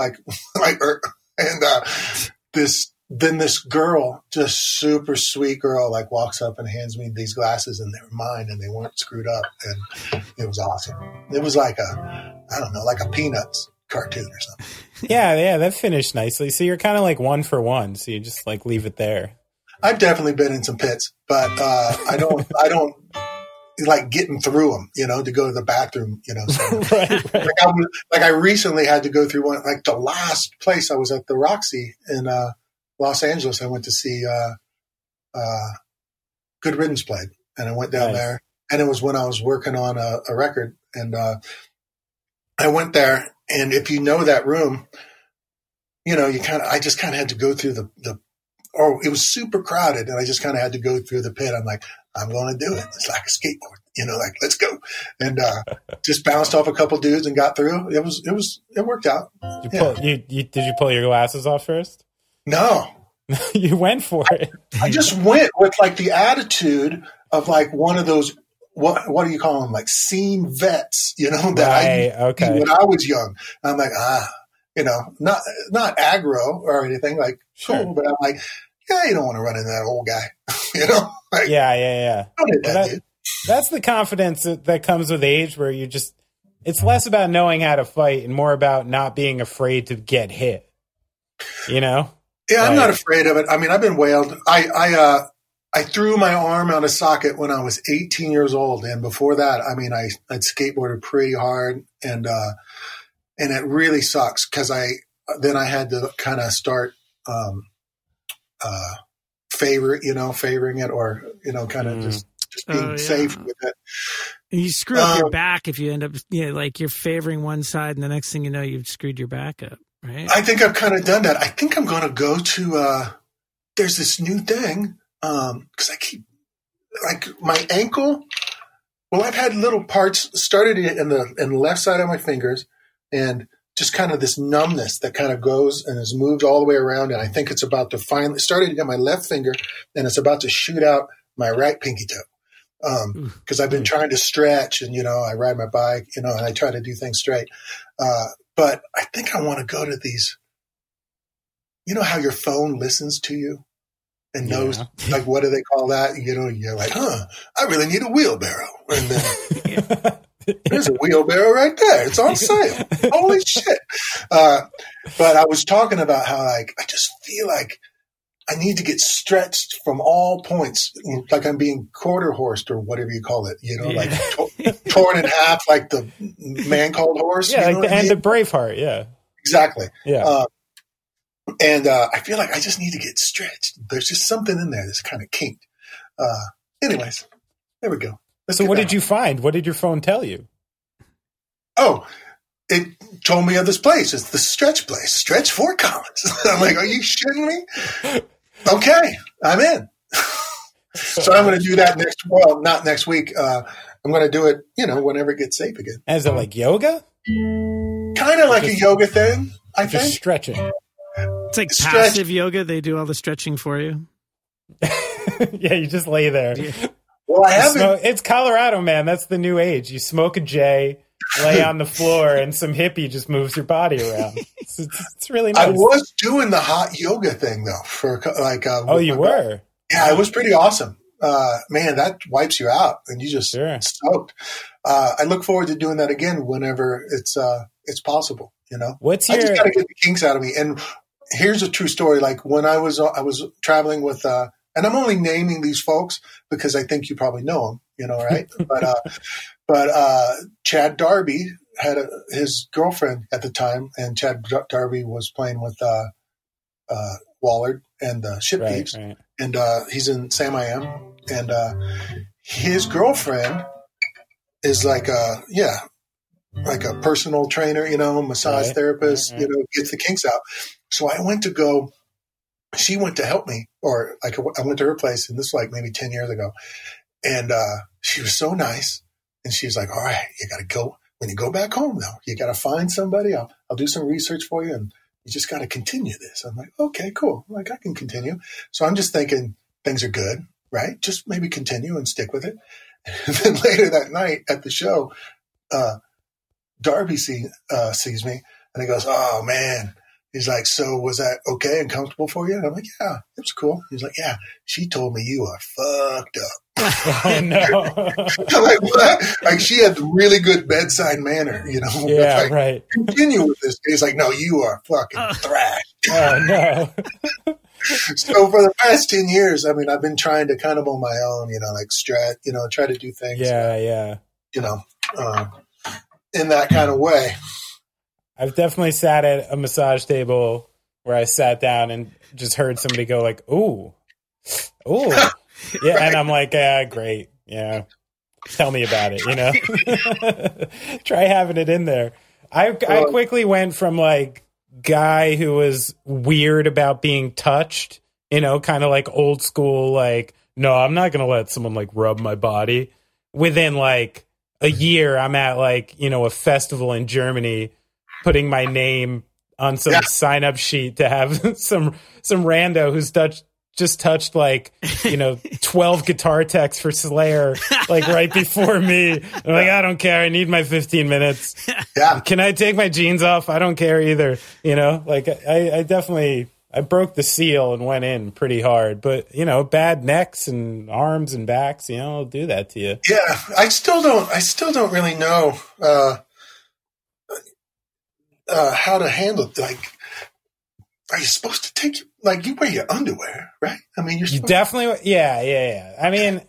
this girl, just super sweet girl, like walks up and hands me these glasses, and they were mine and they weren't screwed up. And it was awesome. It was like like a Peanuts cartoon or something. Yeah. That finished nicely. So you're kind of like 1 for 1. So you just like leave it there. I've definitely been in some pits, but I don't like getting through them, to go to the bathroom, So. Right. I recently had to go through one, like the last place I was at the Roxy in Los Angeles. I went to see Good Riddance played, and I went down there, and it was when I was working on a record, and I went there, and if you know that room, I just kind of had to go through it was super crowded, and I just kind of had to go through the pit. I'm like, I'm going to do it. It's like a skateboard, let's go. And just bounced off a couple dudes and got through. It worked out. Did you pull your glasses off first? No. You went for it. I just went with like the attitude of like one of those, what do you call them? Like scene vets, when I was young. I'm like, not aggro or anything, like cool, but I'm like, yeah, you don't want to run into that old guy, Like, yeah. That's the confidence that comes with age, where it's less about knowing how to fight and more about not being afraid to get hit. Yeah, I'm not afraid of it. I mean, I've been whaled. I threw my arm out of socket when I was 18 years old, and before that, I mean, I'd skateboarded pretty hard, and it really sucks because I had to kind of start favoring it, or kind of just being safe with it. And you screw up your back if you end up like you're favoring one side, and the next thing you know, you've screwed your back up. Right? I think I've kind of done that. I think I'm going to go to there's this new thing because I keep like my ankle. Well, I've had little parts started in the left side of my fingers, and just kind of this numbness that kind of goes and has moved all the way around. And I think it's about to finally started at my left finger, and it's about to shoot out my right pinky toe. Because I've been trying to stretch, and I ride my bike, and I try to do things straight. But I think I want to go to these. You know how your phone listens to you and knows, like, what do they call that? You're like, I really need a wheelbarrow, and then. There's a wheelbarrow right there. It's on sale. Holy shit. But I was talking about how, like, I just feel like I need to get stretched from all points, like I'm being quarter horsed or whatever you call it, like torn in half, like the Man Called Horse. Yeah, like the end of Braveheart. Yeah. Exactly. Yeah. And I feel like I just need to get stretched. There's just something in there that's kind of kinked. Anyways, there we go. So what did you find? What did your phone tell you? Oh, it told me of this place. It's the Stretch place, Stretch Fort Collins. I'm like, are you shitting me? Okay, I'm in. So I'm going to do that not next week. I'm going to do it, whenever it gets safe again. Is it like yoga? Kind of like a yoga thing, I think. Just stretching. It's like passive yoga. They do all the stretching for you. Yeah, you just lay there. Yeah. Well, I haven't. It's Colorado, man. That's the new age. You smoke a J, lay on the floor, and some hippie just moves your body around. It's really nice. I was doing the hot yoga thing, though, for like. Oh, you were? Yeah, it was pretty awesome. Man, that wipes you out, and you just soaked. I look forward to doing that again whenever it's possible. I just got to get the kinks out of me. And here's a true story. Like when I was traveling with, and I'm only naming these folks because I think you probably know them, right? But Chad Darby had his girlfriend at the time, and Chad Darby was playing with Wallard and the Ship Thieves, and he's in Sam I Am, and his girlfriend is like a personal trainer, massage therapist, gets the kinks out. So I went to go. She went to help me, or I went to her place, and this was like maybe 10 years ago, and she was so nice, and she was like, "All right, you got to go when you go back home, though. You got to find somebody. I'll do some research for you, and you just got to continue this." I'm like, "Okay, cool. Like I can continue." So I'm just thinking things are good, right? Just maybe continue and stick with it. And then later that night at the show, Darby sees me, and he goes, "Oh man." He's like, "So was that okay and comfortable for you?" And I'm like, "Yeah, it was cool." He's like, "Yeah, she told me you are fucked up." Oh, no. I'm like, what? Like she had really good bedside manner, Yeah, like, right. Continue with this. He's like, "No, you are fucking thrashed." Oh, no. So for the past 10 years, I mean, I've been trying to kind of on my own, like strat, try to do things. Yeah. In that kind of way. I've definitely sat at a massage table where I sat down and just heard somebody go like, "Ooh. Yeah." And I'm like, "Yeah, great. Yeah. Tell me about it, Try having it in there. I quickly went from like guy who was weird about being touched, kind of like old school, like, no, I'm not going to let someone like rub my body. Within like a year, I'm at like, a festival in Germany, putting my name on some sign up sheet to have some rando who's just touched like, 12 guitar techs for Slayer, like right before me. I'm like, I don't care. I need my 15 minutes. Yeah. Can I take my jeans off? I don't care either. Like I definitely, I broke the seal and went in pretty hard, but bad necks and arms and backs, will do that to you. Yeah. I still don't really know, how to handle it. Like, are you supposed to take you wear your underwear, right? I mean, you definitely, yeah. I mean,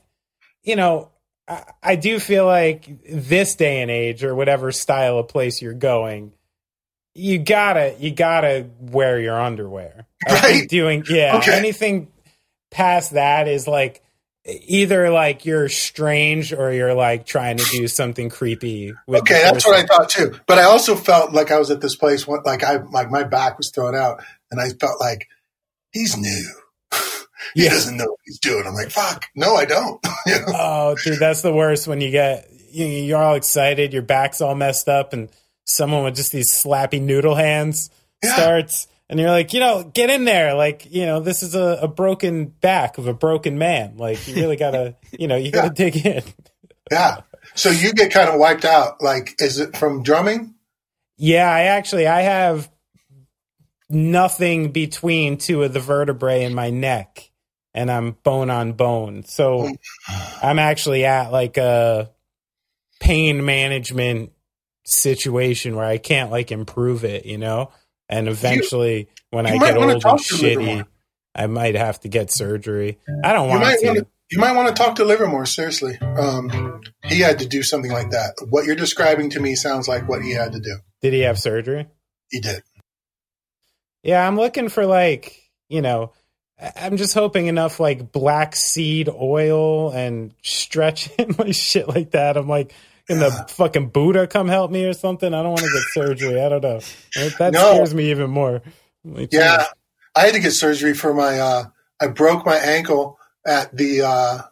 I do feel like this day and age or whatever style of place you're going, you gotta wear your underwear. Right. Anything past that is like either like you're strange or you're like trying to do something creepy. Okay, that's what I thought too. But I also felt like I was at this place like my back was thrown out, and I felt like he's new. He doesn't know what he's doing. I'm like, fuck, no, I don't. Oh, dude, that's the worst when you're all excited, your back's all messed up, and someone with just these slappy noodle hands starts. And you're like, get in there. Like, this is a broken back of a broken man. Like, you really gotta, gotta dig in. Yeah. So you get kind of wiped out. Like, is it from drumming? Yeah, I have nothing between two of the vertebrae in my neck, and I'm bone on bone. So I'm actually at like a pain management situation where I can't like improve it, And eventually, when I get old and shitty, I might have to get surgery. I don't want to. You might want to talk to Livermore, seriously. He had to do something like that. What you're describing to me sounds like what he had to do. Did he have surgery? He did. Yeah, I'm looking for like, I'm just hoping enough like black seed oil and stretch and like shit like that. I'm like, can the fucking Buddha come help me or something? I don't want to get surgery. I don't know. That scares me even more. Like, yeah, I had to get surgery for my. I broke my ankle at the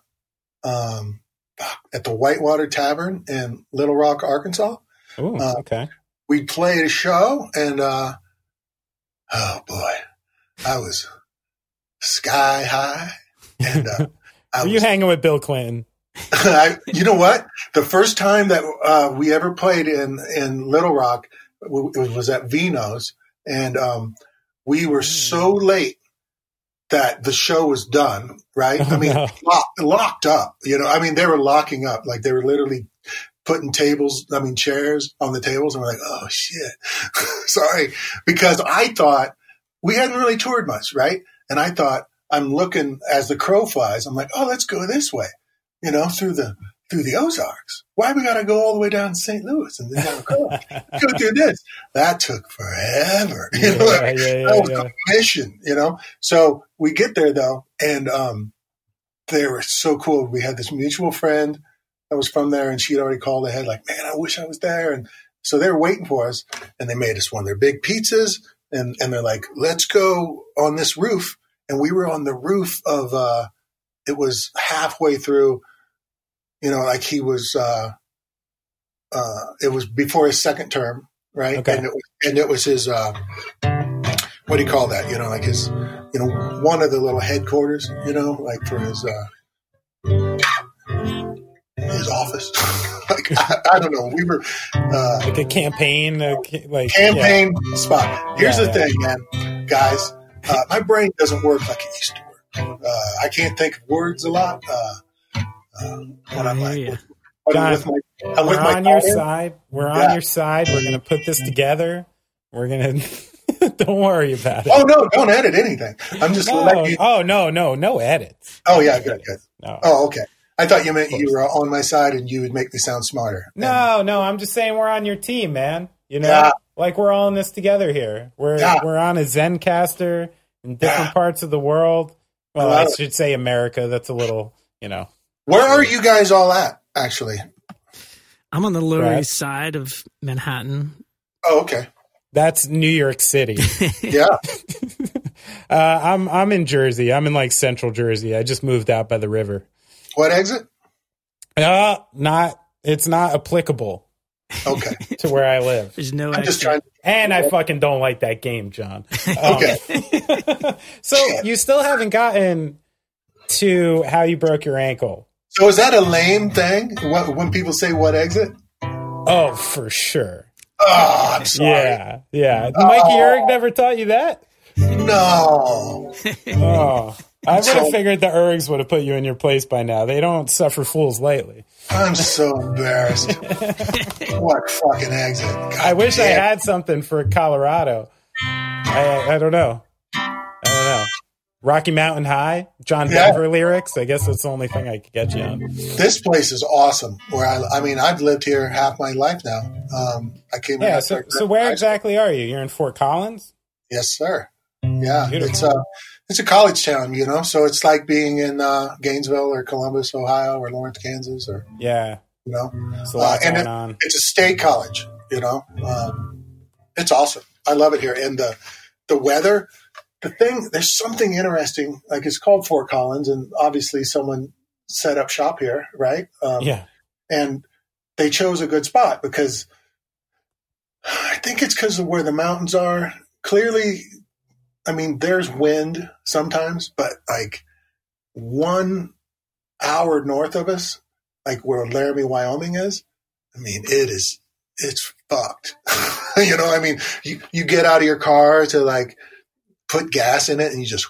Whitewater Tavern in Little Rock, Arkansas. Ooh, okay. We played a show, and oh boy, I was sky high. And were you hanging with Bill Clinton? You know what? The first time that we ever played in Little Rock, it was at Vino's, and we were so late that the show was done. Right? Oh, I mean, no. locked up. You know, I mean, they were locking up, like they were literally putting chairs on the tables, and we're like, oh shit, sorry, because I thought we hadn't really toured much, right? And I thought, I'm looking as the crow flies. I'm like, oh, let's go this way, you know, through the Ozarks. Why we got to go all the way down to St. Louis and then down go through this? That took forever. You know, that was a mission, you know. So we get there though, and they were so cool. We had this mutual friend that was from there, and she had already called ahead, like, man, I wish I was there. And so they were waiting for us, and they made us one of their big pizzas, and they're like, let's go on this roof. And we were on the roof of, it was halfway through, you know, like he was, it was before his second term, right? Okay. And it was his, what do you call that? You know, like his, you know, one of the little headquarters, you know, like for his office. Like, I don't know. We were, like a campaign, campaign spot. Here's the thing, man, guys. My brain doesn't work like it used to work. I can't think of words a lot. When I'm like, John, we're on your side. We're on your side. We're going to put this together. We're going to, don't worry about it. Oh, no, don't edit anything. I'm just letting you. Oh, no edits. Oh, yeah, good. No. Oh, okay. I thought you meant you were on my side and you would make me sound smarter. No, I'm just saying we're on your team, man. You know, like we're all in this together here. We're on a Zencaster in different parts of the world. Well, I should say America. That's a little, you know. Where are you guys all at, actually? I'm on the Lower East Side of Manhattan. Oh, okay. That's New York City. Yeah. I'm in Jersey. I'm in like Central Jersey. I just moved out by the river. What exit? It's not applicable. Okay. To where I live. There's no I'm just trying. And I fucking don't like that game, John. Okay. So you still haven't gotten to how you broke your ankle. So is that a lame thing? When people say what exit? Oh, for sure. Oh, I'm sorry. Yeah. Mikey Erg never taught you that? No. Oh. I would have figured the Ergs would have put you in your place by now. They don't suffer fools lightly. I'm so embarrassed. What fucking exit? God I wish I had something for Colorado. I don't know. Rocky Mountain High, John Denver lyrics. I guess that's the only thing I could get you on. This place is awesome. Where I've lived here half my life now. I came. Yeah. So where exactly are you? You're in Fort Collins? Yes, sir. Yeah. Beautiful. It's a college town, you know, so it's like being in Gainesville or Columbus, Ohio, or Lawrence, Kansas, or you know, it's a lot going on. It's a state college, you know. It's awesome. I love it here, and the weather. There's something interesting. Like it's called Fort Collins, and obviously someone set up shop here, right? And they chose a good spot because I think it's because of where the mountains are. Clearly. I mean, there's wind sometimes, but like 1 hour north of us, like where Laramie, Wyoming is, I mean, it's fucked. You know, I mean, you get out of your car to like put gas in it and you just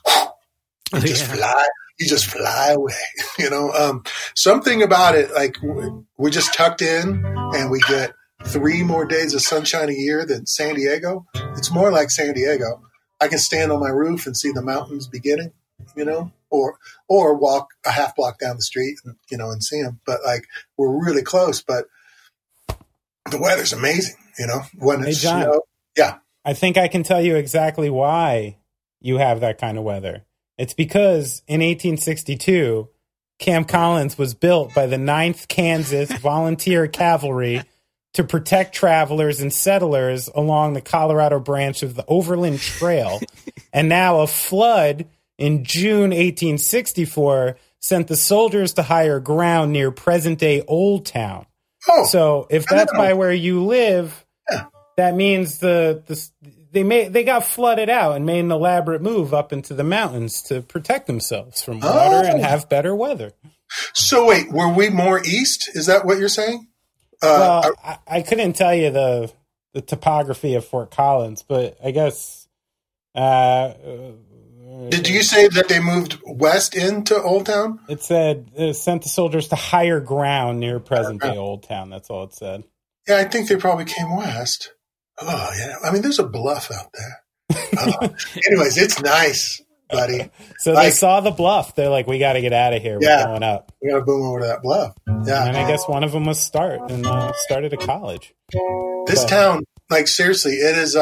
fly. You just fly away, you know? Something about it, like we're just tucked in and we get 3 more days of sunshine a year than San Diego. It's more like San Diego. I can stand on my roof and see the mountains beginning, you know, or walk a half block down the street, and, you know, and see them. But like we're really close. But the weather's amazing, you know. When it's snow, I think I can tell you exactly why you have that kind of weather. It's because in 1862, Camp Collins was built by the 9th Kansas Volunteer Cavalry to protect travelers and settlers along the Colorado branch of the Overland Trail. And now a flood in June 1864 sent the soldiers to higher ground near present-day Old Town. Oh, so if that's by where you live, that means they got flooded out and made an elaborate move up into the mountains to protect themselves from water and have better weather. So wait, were we more east? Is that what you're saying? Well, I couldn't tell you the topography of Fort Collins, but I guess. Did you say that they moved west into Old Town? It said it sent the soldiers to higher ground near present-day Old Town. That's all it said. Yeah, I think they probably came west. Oh, yeah. I mean, there's a bluff out there. Anyways, it's nice, buddy. So they saw the bluff. They're like, we got to get out of here. We're going up. We got to boom over to that bluff. Yeah. And I guess one of them was started a college. This town, like, seriously, it is,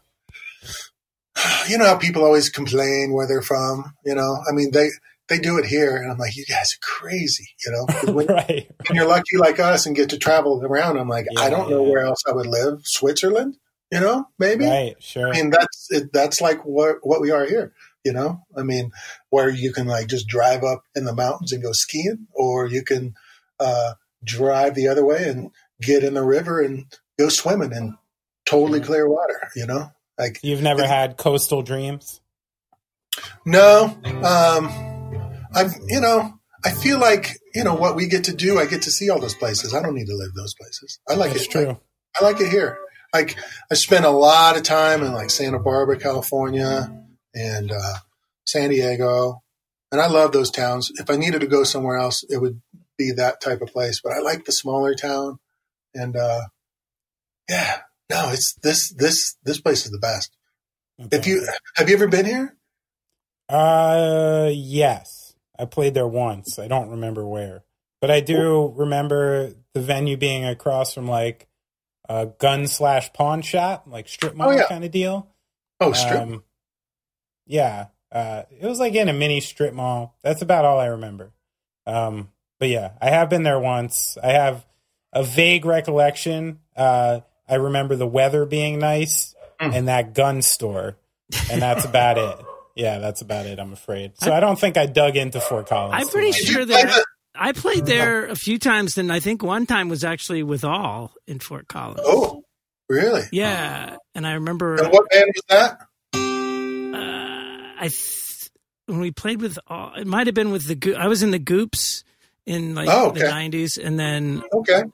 you know how people always complain where they're from, you know? I mean, they do it here, and I'm like, you guys are crazy, you know? When, when you're lucky like us and get to travel around, I'm like, I don't know where else I would live. Switzerland, you know, maybe? Right, sure. I mean, that's like what we are here, you know? I mean, where you can, like, just drive up in the mountains and go skiing, or you can drive the other way and get in the river and go swimming in totally clear water, you know? Like, you've never had coastal dreams? No. I feel like, you know, what we get to do, I get to see all those places. I don't need to live those places. I like That's it. True. I like it here. Like, I spent a lot of time in, like, Santa Barbara, California, and San Diego, and I love those towns. If I needed to go somewhere else, it would be that type of place. But I like the smaller town, and it's this place is the best. Okay. Have you ever been here? Yes. I played there once. I don't remember where, but I do remember the venue being across from, like, a gun/pawn shop, like strip mall kind of deal. Oh, strip. Yeah. It was like in a mini strip mall. That's about all I remember. But yeah, I have been there once. I have a vague recollection. I remember the weather being nice and that gun store, and that's about it. Yeah, that's about it, I'm afraid. So I don't think I dug into Fort Collins. I'm pretty sure that I played there a few times, and I think one time was actually with All in Fort Collins. Oh, really? Yeah, and I remember. And what band was that? When we played with All, it might have been with I was in the Goops in the 90s, and then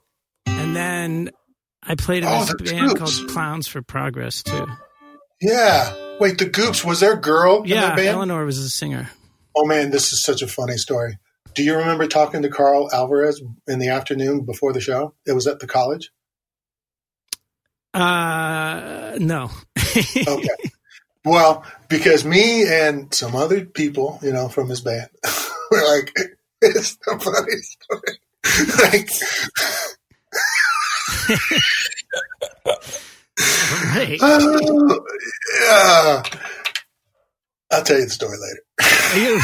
I played in this band called Clowns for Progress too. Yeah. Wait, the Goops, was there a girl in that band? Eleanor was the singer. Oh, man, this is such a funny story. Do you remember talking to Carl Alvarez in the afternoon before the show? It was at the college? No. Okay. Well, because me and some other people, you know, from his band were like, it's the funniest story. Like... Right. I'll tell you the story later.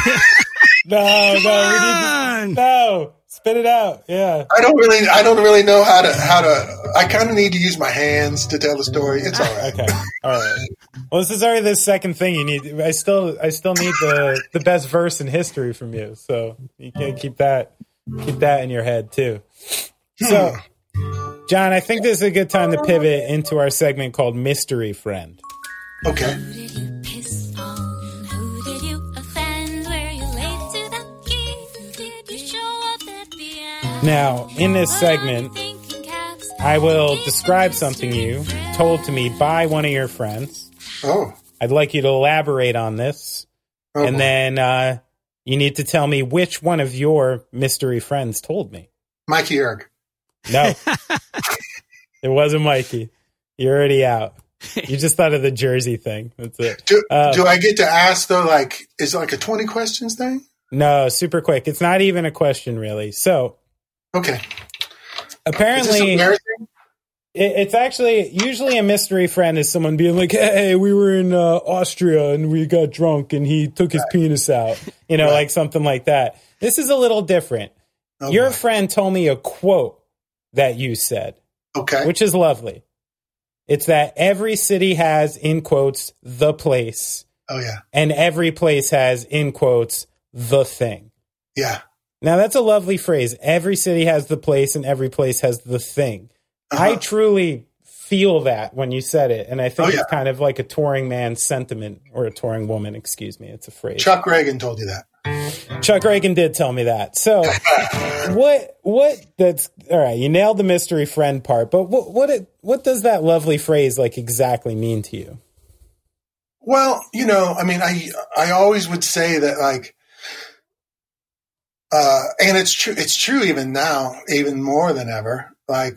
No, spit it out. Yeah. I don't really know how to. I kind of need to use my hands to tell the story. It's all right. Okay. All right. Well, this is already the second thing you need. I still need the best verse in history from you. So you can keep that in your head too. So, John, I think this is a good time to pivot into our segment called Mystery Friend. Okay. Who did you piss on? Who did you offend? Were you late to the game? Did you show up at the end? Now, in this segment, I will describe something you told to me by one of your friends. Oh. I'd like you to elaborate on this. Oh, and then you need to tell me which one of your mystery friends told me. Mikey Erg. No. It wasn't Mikey. You're already out. You just thought of the Jersey thing. That's it. Do I get to ask, though, like, is it like a 20 questions thing? No, super quick. It's not even a question, really. So. Okay. Apparently. Is this embarrassing? It's actually usually a mystery friend is someone being like, hey, we were in Austria and we got drunk and he took his penis out, like something like that. This is a little different. Your friend told me a quote that you said, which is lovely. It's that every city has, in quotes, the place. Oh, yeah. And every place has, in quotes, the thing. Yeah. Now, that's a lovely phrase. Every city has the place and every place has the thing. I truly feel that when you said it. And I think it's kind of like a touring man's sentiment, or a touring woman, excuse me. It's a phrase. Chuck Reagan told you that. Chuck Reagan did tell me that. So that's all right. You nailed the mystery friend part, but what does that lovely phrase like exactly mean to you? Well, I mean, I always would say that, like, and it's true even now, even more than ever, like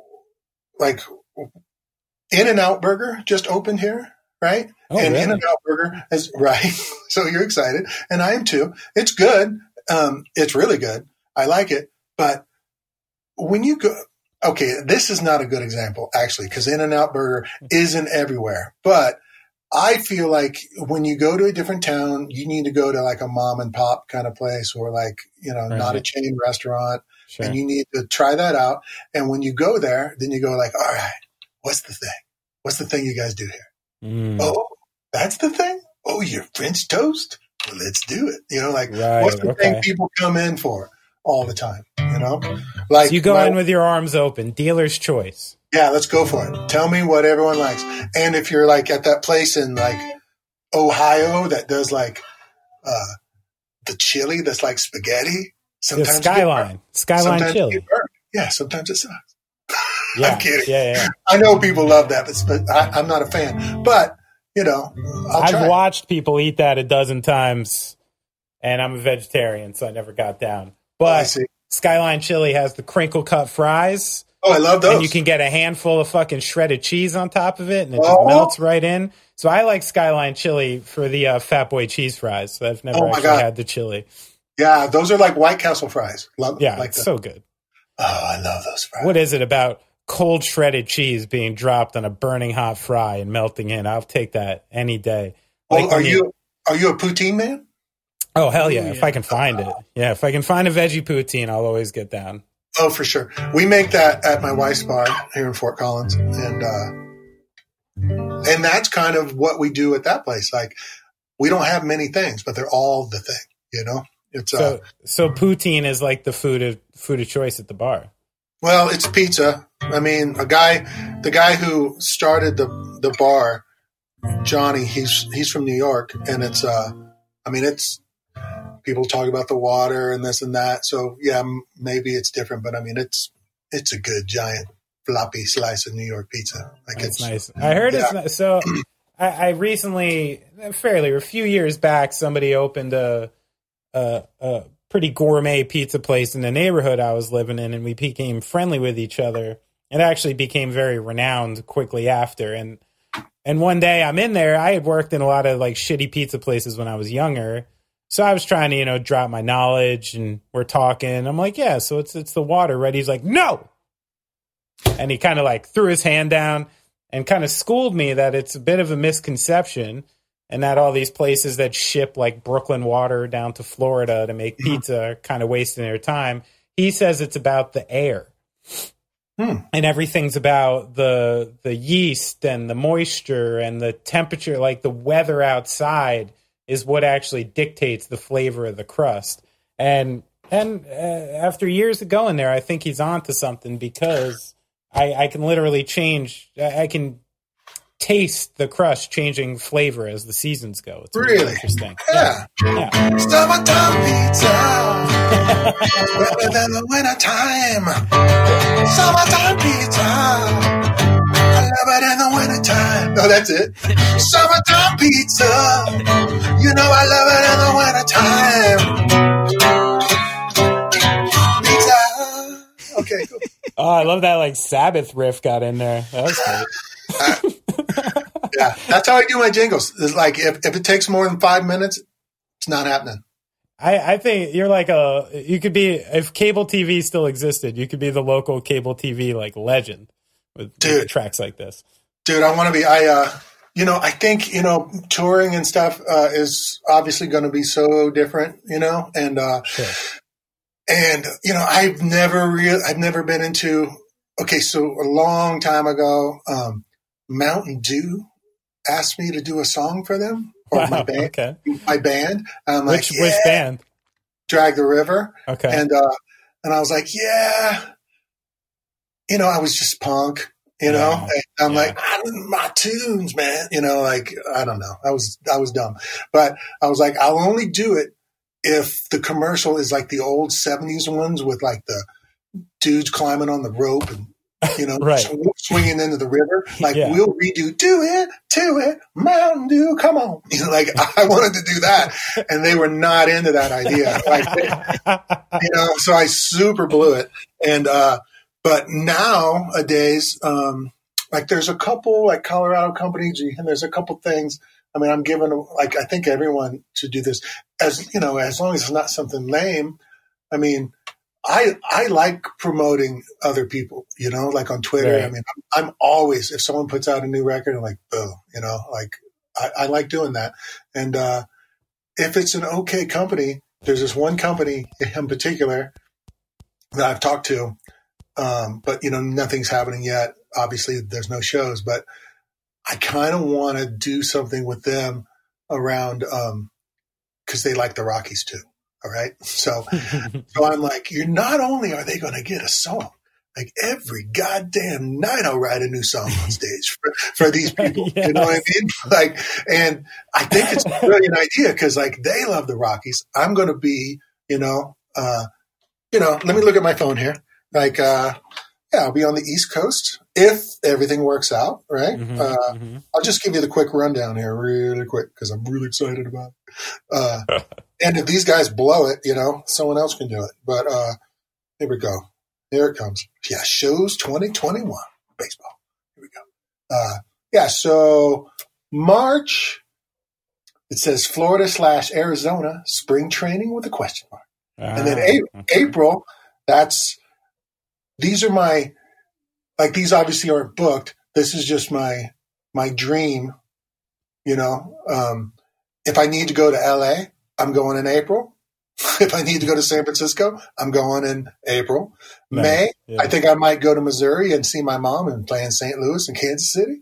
In-N-Out Burger just opened here, right? And really? In-N-Out Burger is right. So you're excited, and I am too. It's good. It's really good. I like it. But when you go, okay, this is not a good example actually, because In-N-Out Burger isn't everywhere. But I feel like when you go to a different town, you need to go to like a mom and pop kind of place, or like, not a chain restaurant. Sure. And you need to try that out. And when you go there, then you go like, all right, what's the thing? What's the thing you guys do here? Oh, that's the thing? Oh, you're French toast? Well, let's do it. What's the thing people come in for all the time? Like, so you go in with your arms open, dealer's choice. Yeah, let's go for it. Tell me what everyone likes. And if you're like at that place in like Ohio that does like the chili that's like spaghetti, sometimes Skyline chili. Yeah, sometimes it sucks. Yeah, I'm kidding. Yeah. I know people love that, but I'm not a fan. But I've watched people eat that a dozen times, and I'm a vegetarian, so I never got down. But Skyline chili has the crinkle cut fries. Oh, I love those. And you can get a handful of fucking shredded cheese on top of it, and it just melts right in. So I like Skyline chili for the Fat Boy cheese fries. So I've never actually had the chili. Yeah, those are like White Castle fries. It's so good. Oh, I love those fries. What is it about cold shredded cheese being dropped on a burning hot fry and melting in? I'll take that any day. Like, are you a poutine man? Oh, hell yeah. If I can find it. Yeah, if I can find a veggie poutine, I'll always get down. Oh, for sure. We make that at my wife's bar here in Fort Collins. And that's kind of what we do at that place. Like, we don't have many things, but they're all the thing, It's so poutine is like the food of choice at the bar. Well, it's pizza. I mean, the guy who started the bar, Johnny, he's from New York, and it's people talk about the water and this and that. So yeah, maybe it's different, but I mean, it's a good giant floppy slice of New York pizza. Like, it's nice. I heard it's nice. So I recently, a few years back, somebody opened a pretty gourmet pizza place in the neighborhood I was living in, and we became friendly with each other. It actually became very renowned quickly after. And one day I'm in there. I had worked in a lot of like shitty pizza places when I was younger. So I was trying to, drop my knowledge, and we're talking. I'm like, yeah, so it's the water, right? He's like, no. And he kind of like threw his hand down and kind of schooled me that it's a bit of a misconception, and that all these places that ship like Brooklyn water down to Florida to make pizza are kind of wasting their time. He says it's about the air. And everything's about the yeast and the moisture and the temperature, like the weather outside is what actually dictates the flavor of the crust. And after years of going there, I think he's onto something, because I can literally I can taste the crust changing flavor as the seasons go. It's really interesting. Yeah. Summertime pizza, better than the wintertime. Summertime pizza, I love it in the wintertime. No, that's it. Summertime pizza, I love it in the wintertime. Pizza. Okay, cool. Oh, I love that like Sabbath riff got in there. That was great. Yeah, that's how I do my jingles. It's like if it takes more than 5 minutes, it's not happening. I think you're like you could be, if cable TV still existed, you could be the local cable TV like legend. with Dude. tracks like this? Dude, I want to be, I think, touring and stuff is obviously going to be so different, and, Sure. and, I've never been into, okay, so a long time ago, Mountain Dew asked me to do a song for them or my band. Okay. My band. I'm Which like, band? Drag the River. Okay. And I was like, yeah, I was just punk, and I'm like, my tunes, man, like, I don't know. I was dumb, but I was like, I'll only do it if the commercial is like the old 70s ones with like the dudes climbing on the rope and, Right. swinging into the river. Like, Yeah. we'll redo Do It, To It, Mountain Dew, come on. Like, I wanted to do that, and they were not into that idea. Like, so I super blew it. And, but nowadays, like, there's a couple, like, Colorado companies, and there's a couple things. I mean, I'm giving, like, I think everyone should do this as long as it's not something lame. I mean, I like promoting other people, like on Twitter. Right. I mean, I'm always, if someone puts out a new record, I'm like, boom, like I like doing that. And if it's an okay company, there's this one company in particular that I've talked to, but nothing's happening yet. Obviously, there's no shows, but I kind of want to do something with them around because they like the Rockies too. All right. So I'm like, not only are they going to get a song, like every goddamn night I'll write a new song on stage for these people. Yes. You know what I mean? Like, and I think it's a brilliant idea because like they love the Rockies. I'm going to be, let me look at my phone here. Like, I'll be on the East Coast if everything works out, right? I'll just give you the quick rundown here really quick because I'm really excited about it. And if these guys blow it, someone else can do it. But here we go. Here it comes. Yeah, shows 2021 baseball. Here we go. So March, it says Florida/Arizona spring training with a question mark. And then April, these are my, like, these obviously aren't booked. This is just my dream, if I need to go to LA, I'm going in April. If I need to go to San Francisco, I'm going in April. Nice. May, Yeah. I think I might go to Missouri and see my mom and play in St. Louis and Kansas City.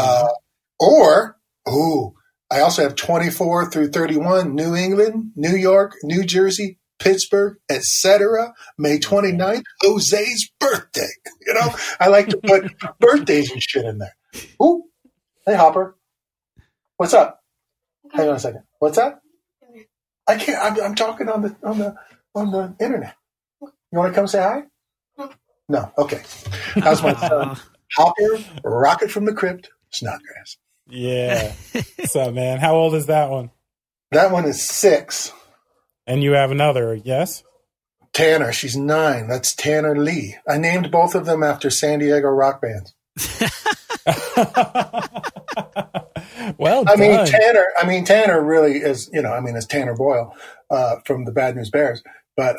I also have 24 through 31, New England, New York, New Jersey, Pittsburgh, etc. May 29th, Jose's birthday. I like to put birthdays and shit in there. Ooh, hey Hopper, what's up? Hang on a second. What's that? I can't. I'm talking on the internet. You want to come say hi? No. Okay. How's my son? Hopper, rocket from the crypt, Snodgrass. Yeah. What's up, man? How old is that one? That one is 6. And you have another, yes? Tanner, she's 9. That's Tanner Lee. I named both of them after San Diego rock bands. Well I done. mean, Tanner really is, is Tanner Boyle from the Bad News Bears. But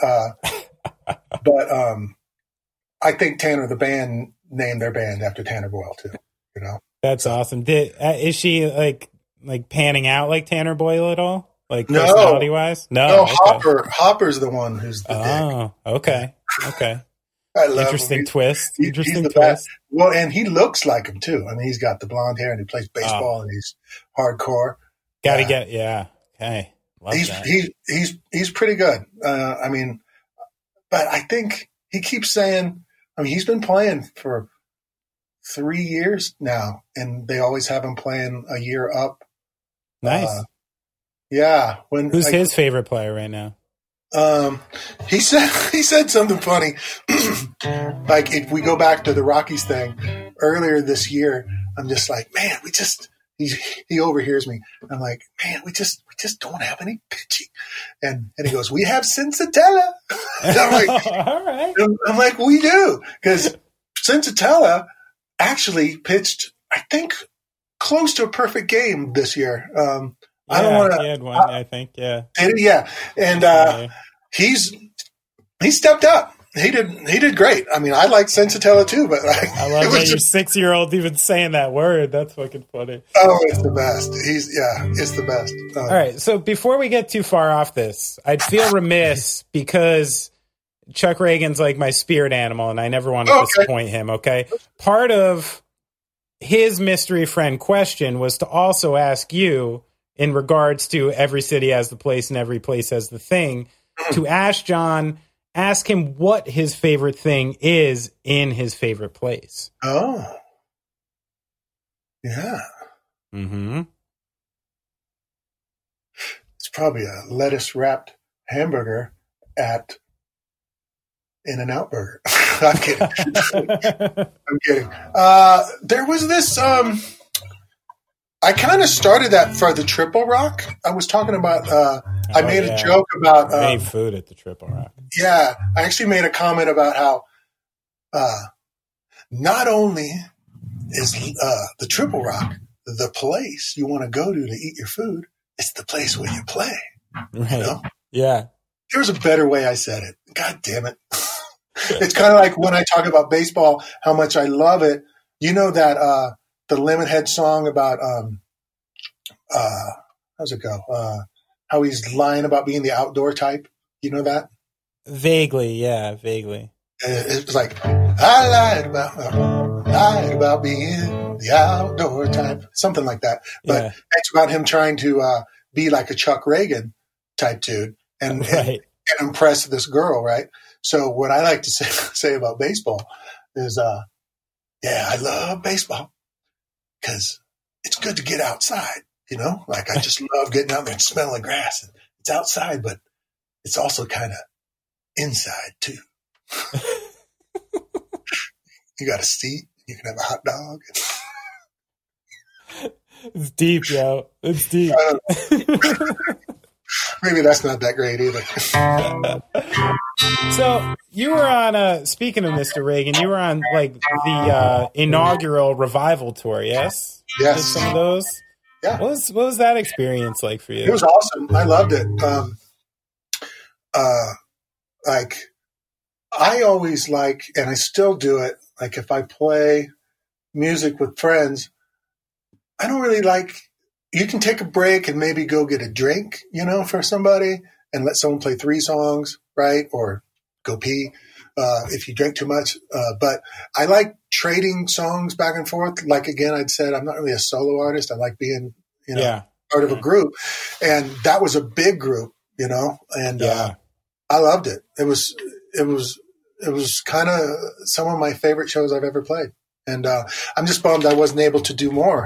I think Tanner, the band, named their band after Tanner Boyle too. That's awesome. Is she like panning out like Tanner Boyle at all? Like No. personality wise? No, Okay. Hopper's the one who's the dick. Oh, okay. I love Interesting him. twist. He's Interesting the twist. best. Well, and he looks like him too. I mean, he's got the blonde hair and he plays baseball and he's hardcore. Gotta get, yeah. Okay. Love He's that. he's pretty good. But I think he keeps saying. I mean, he's been playing for 3 years now, and they always have him playing a year up. Nice. Yeah. Who's his favorite player right now? He said something funny. Like, if we go back to the Rockies thing earlier this year, I'm just like, man, he overhears me. I'm like, man, we just don't have any pitching. And he goes, we have Sensatella. I'm like, All right. I'm like, we do. Because Sensatella actually pitched, I think, close to a perfect game this year. I don't want to. He had one, I think. Yeah. Yeah. And he stepped up. He did great. I mean, I like Sensatella too, but I love that your 6-year-old even saying that word. That's fucking funny. Oh, it's the best. It's the best. All right. So before we get too far off this, I'd feel remiss because Chuck Reagan's like my spirit animal and I never want to disappoint him. Okay. Part of his mystery friend question was to also ask you in regards to every city has the place and every place has the thing, to ask him what his favorite thing is in his favorite place. Oh. Yeah. Mm-hmm. It's probably a lettuce-wrapped hamburger at In-N-Out Burger. I'm kidding. I'm kidding. There was this... I kind of started that for the Triple Rock. I was talking about... I made a joke about... made food at the Triple Rock. Yeah. I actually made a comment about how not only is the Triple Rock the place you want to go to eat your food, it's the place where you play. Right. You know? Yeah. There was a better way I said it. God damn it. It's kind of like when I talk about baseball, how much I love it. You know that the Lemonhead song about how's it go? How he's lying about being the outdoor type. You know that? Vaguely, yeah, vaguely. It's like I lied about being the outdoor type, something like that. But it's about him trying to be like a Chuck Reagan type dude and impress this girl, right? So what I like to say about baseball is, I love baseball because it's good to get outside, you know? Like I just love getting out there and smelling the grass. And it's outside, but it's also kind of inside too. You got a seat, you can have a hot dog. It's deep, yo. It's deep. Maybe that's not that great either. So you were on, speaking of Mr. Reagan, you were on like the inaugural Revival tour, yes? Yes. Did some of those? Yeah. What was that experience like for you? It was awesome. I loved it. Like I always like, and I still do it, like if I play music with friends, I don't really like, you can take a break and maybe go get a drink, you know, for somebody and let someone play 3 songs, right? Or go pee if you drink too much. But I like trading songs back and forth. Like, again, I'd said I'm not really a solo artist. I like being, you know, part of a group. And that was a big group, you know, and I loved it. It was kind of some of my favorite shows I've ever played. And I'm just bummed I wasn't able to do more.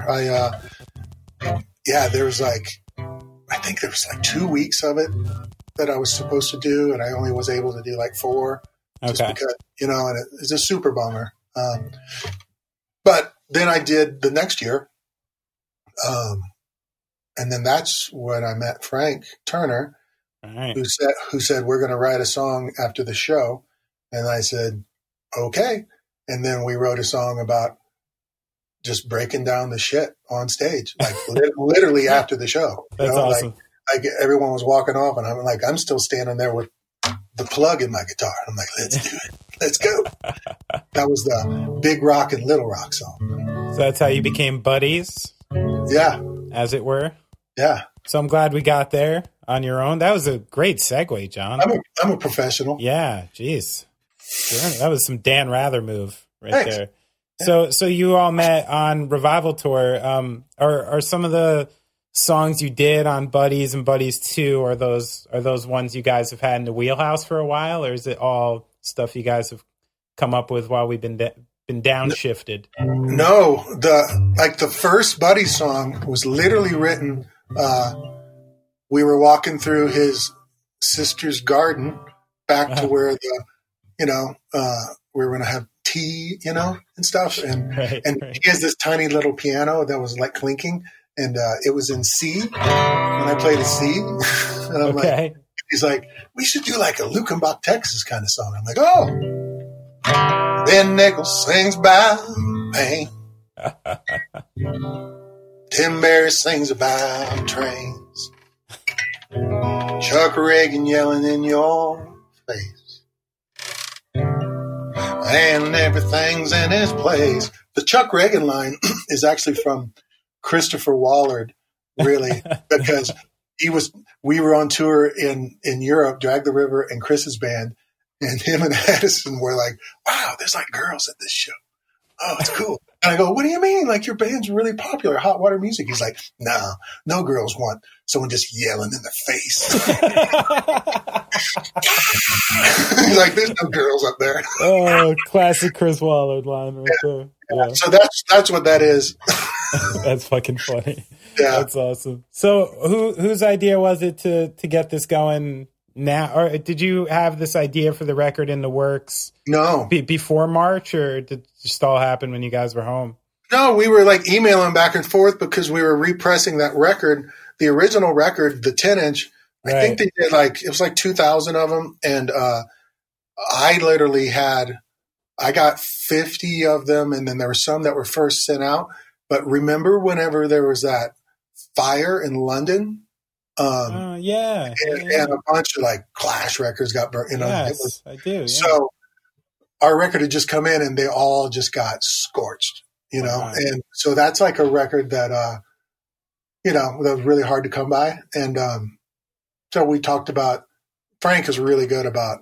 There was I think there was 2 weeks of it that I was supposed to do, and I only was able to do 4. Just because, you know, and it's a super bummer. But then I did the next year. And then that's when I met Frank Turner, who said, we're going to write a song after the show. And I said, okay. And then we wrote a song about just breaking down the shit on stage, literally after the show. That's awesome. Like everyone was walking off, and I'm still standing there with the plug in my guitar. I'm like, let's do it. Let's go. That was the Big Rock and Little Rock song. So that's how you became buddies? Yeah. As it were? Yeah. So I'm glad we got there on your own. That was a great segue, John. I'm a professional. Yeah, geez. That was some Dan Rather move there. Yeah. So you all met on Revival Tour. Are some of the songs you did on Buddies and Buddies 2, are those ones you guys have had in the wheelhouse for a while, or is it all stuff you guys have come up with while we've been downshifted? No, the first Buddies song was literally written. We were walking through his sister's garden back to where we were going to have tea, you know, and stuff. And he has this tiny little piano that was clinking, and it was in C. And I played a C. And I'm like, he's like, we should do a Luckenbach, Texas kind of song. I'm like, oh. Ben Nichols sings about pain. Tim Barry sings about trains. Chuck Reagan yelling in your face. and everything's in its place. The Chuck Reagan line is actually from Christopher Wallard, really, because we were on tour in Europe, Drag the River and Chris's band, and him and Addison were like, wow, there's like girls at this show. Oh, it's cool. And I go, what do you mean? Like, your band's really popular, Hot Water Music. He's like, no girls want someone just yelling in the face. He's like, there's no girls up there. Oh, classic Chris Wallard line right there. Yeah. So that's what that is. That's fucking funny. Yeah. That's awesome. So whose idea was it to get this going now? Or did you have this idea for the record in the works? No. Before March, or did it just all happen when you guys were home? No, we were like emailing back and forth because we were repressing that record, the original record, the 10-inch. Right. I think they did it was like 2,000 of them. And I literally I got 50 of them. And then there were some that were first sent out. But remember whenever there was that fire in London? Yeah. And a bunch of like Clash records got burnt. Yes, I do. Yeah. So our record had just come in and they all just got scorched, Wow. And so that's like a record that, that was really hard to come by. And so we talked about, Frank is really good about,